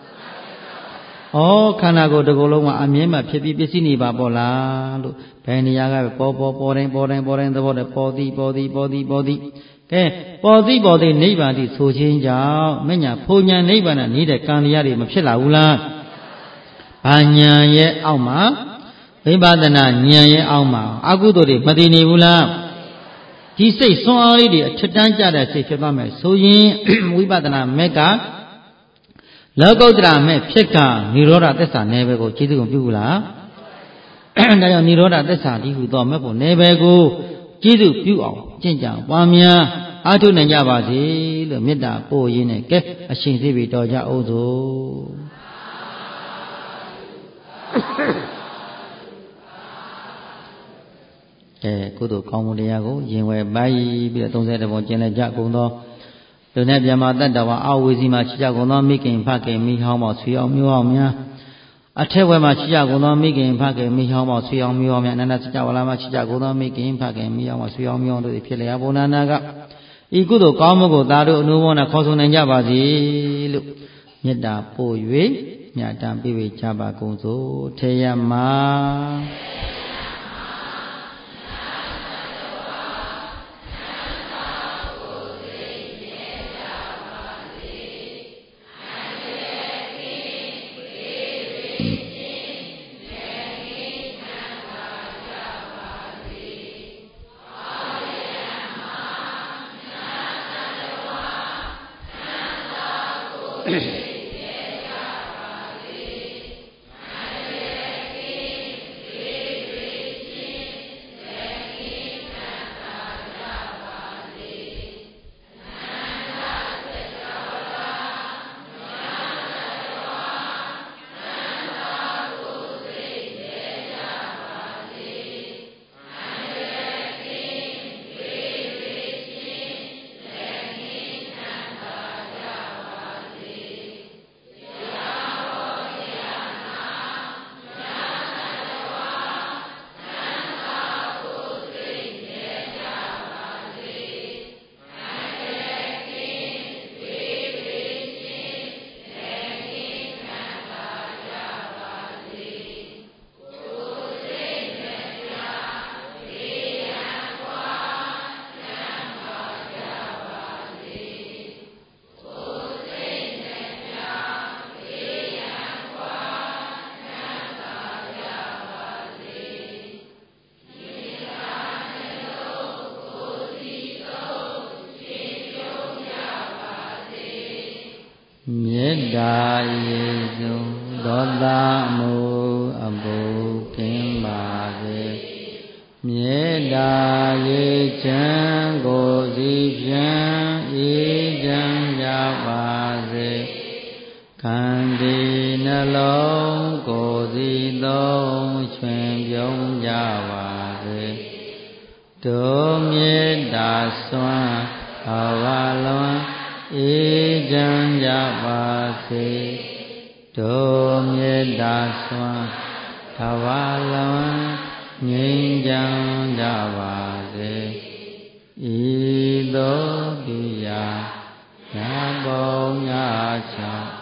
ခန္ဓာကိုယ်တစ်ခုလုံးကအမြဲမှဖြစ်ပြီးပစ္စည်းနေပါပေါ့လားလို့ဘယ်နေရာကပေါ်တိုင်းသဘောတည်းပေါ်သည်ကဲပေါ်သည်နိဗ္ဗာန်တိဆိုခြင်းကြောင့်မညာဖုန်ညာနိဗ္ဗာန်နေတဲ့ကံတရားတွေမဖြစ်လာဘူးလားဘာညာရဲ့အောက်မှာဝိပဿနာဉာဏ်ရဲ့အောက်မှာအကုသိုလ်တွေမတည်နေဘူးလားဒီစိတ်ဆွမ်းအားလေးတွေအထက်တန်းကြတဲ့စိတ်ဖြစ်သွားမယ်ဆိုရင်ဝိပဿနာမဲ့ကလောကုတ္တရာမဲ့ဖြစ်ကនិရောဓသစ္စာနယ်ဘယ်ကိုကျေးဇူးကိုပြုဘူးလားဒါကြောင့်និရောဓသစ္စာဒီဟုသောမဲ့ဖို့နယ်ဘယ်ကိုကျေးဇူးပြုအောင်ကျင့်ကြံပွားများအားထုတ်နိုင်ကြပါစေလို့မေတ္တာပို့ရင်းနဲ့ကဲအရှင်သိပြီတော်ကြအောင်စို့ကုသိုလ်ကောင်းမှုတရားကိုရင်ဝယ်ပိုက်ပြီးတော့30ပုံကျင့်လိုက်ကြကုန်သောလူနဲ့မြမတတ္တဝါအဝေစီမှာရှိကြကုန်သောမိခင်ဖခင်မိဟောင်းမောဆွေအောင်မျိုးအောင်များအထက်ဝဲမှာရှိကြကုန်သောမိခင်ဖခင်မိဟောင်းမောဆွေအောင်မျိုးအောင်များအနန္တစကြဝဠာမှာရှိကြကုန်သောမိခင်ဖခင်မိဟောင်းမောဆွေအောင်မျိုးအောင်တို့ဖြစ်လျာဘုံနာနာကဤကုသိုလ်ကောင်းမှုကိုသာတို့အနုဘောနာခေါ်ဆိုနိုင်ကြပါစေလို့မေတ္တာပို့၍ညတာပြည့်ကြပါကုန်စို့ထေယမတာယေစုဒေါသမုအဘုကင်းပါစေမေတ္တာရေချမ်းကိုစီဖြင့်အေးချမ်းကြပါစေခန္တီနှလုံးကိုယ်စီသုံးချွင်ပြုံးကြပါစေတို့မေတ္တာစွမ်းဘာဝလွန်အေးချမ်းကြပါစေတို့မေတ္တာစွမ်းဘာဝလွန်ငြိမ်းချမ်းကြပါစေဤသို့ပြုရာညာပုံညာချ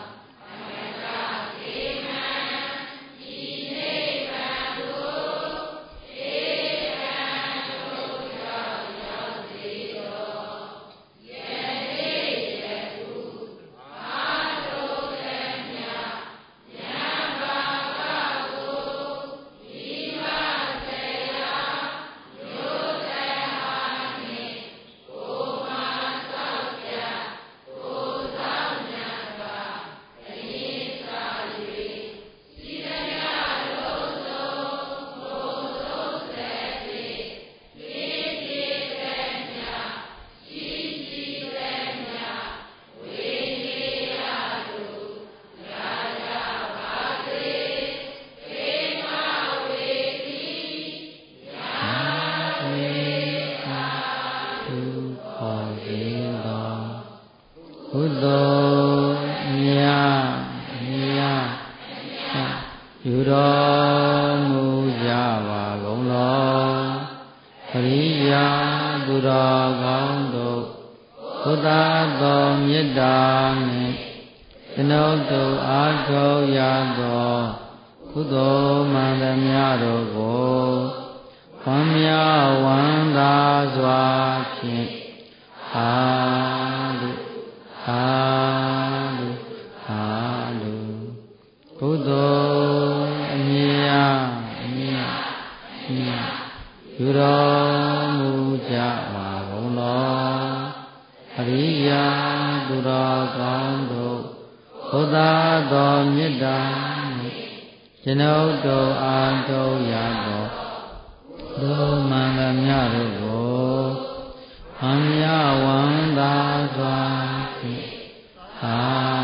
ယူတော်မူကြပါကုန်လောပရိယာသူတော်ကောင်းတို့ဘုဒ္ဓသောမေတ္တာနှင့်ကျွန်ုပ်တို့အားထုတ်ရသောကုသိုလ်မှန်သမျှတို့ကိုဝမ်းမြောက်ဝမ်းသာစွာဖြင့်အာလုအာလုအာလုကုသိုလ်အမြတ်ယူတော်မူကြပါကုန်လောအရိယာသူတော်ကောင်းတို့ဘုရားသောမေတ္တာနှင့်ကျွန်ုပ်တို့အားထုတ်ရသောဒုမှန်သမျှတို့ကိုအမြဝန္တာစွာဖြင့်အာ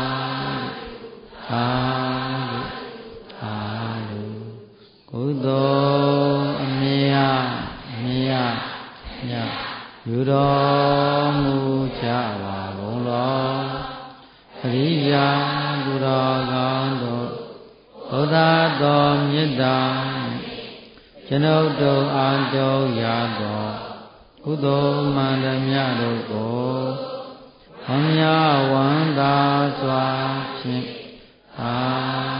လုအာလုကုသိုလ်အမြတ်ယူတော်မူကြပါကုန်လောပရိယာသူတော်ကောင်းတို့ဘုရားသောမေတ္တာကျွန်ုပ်တို့အားထုတ်ရသောကုသိုလ်မှန်သမျှတို့ကိုအမြဝန္တာစွာဖြင့်အာ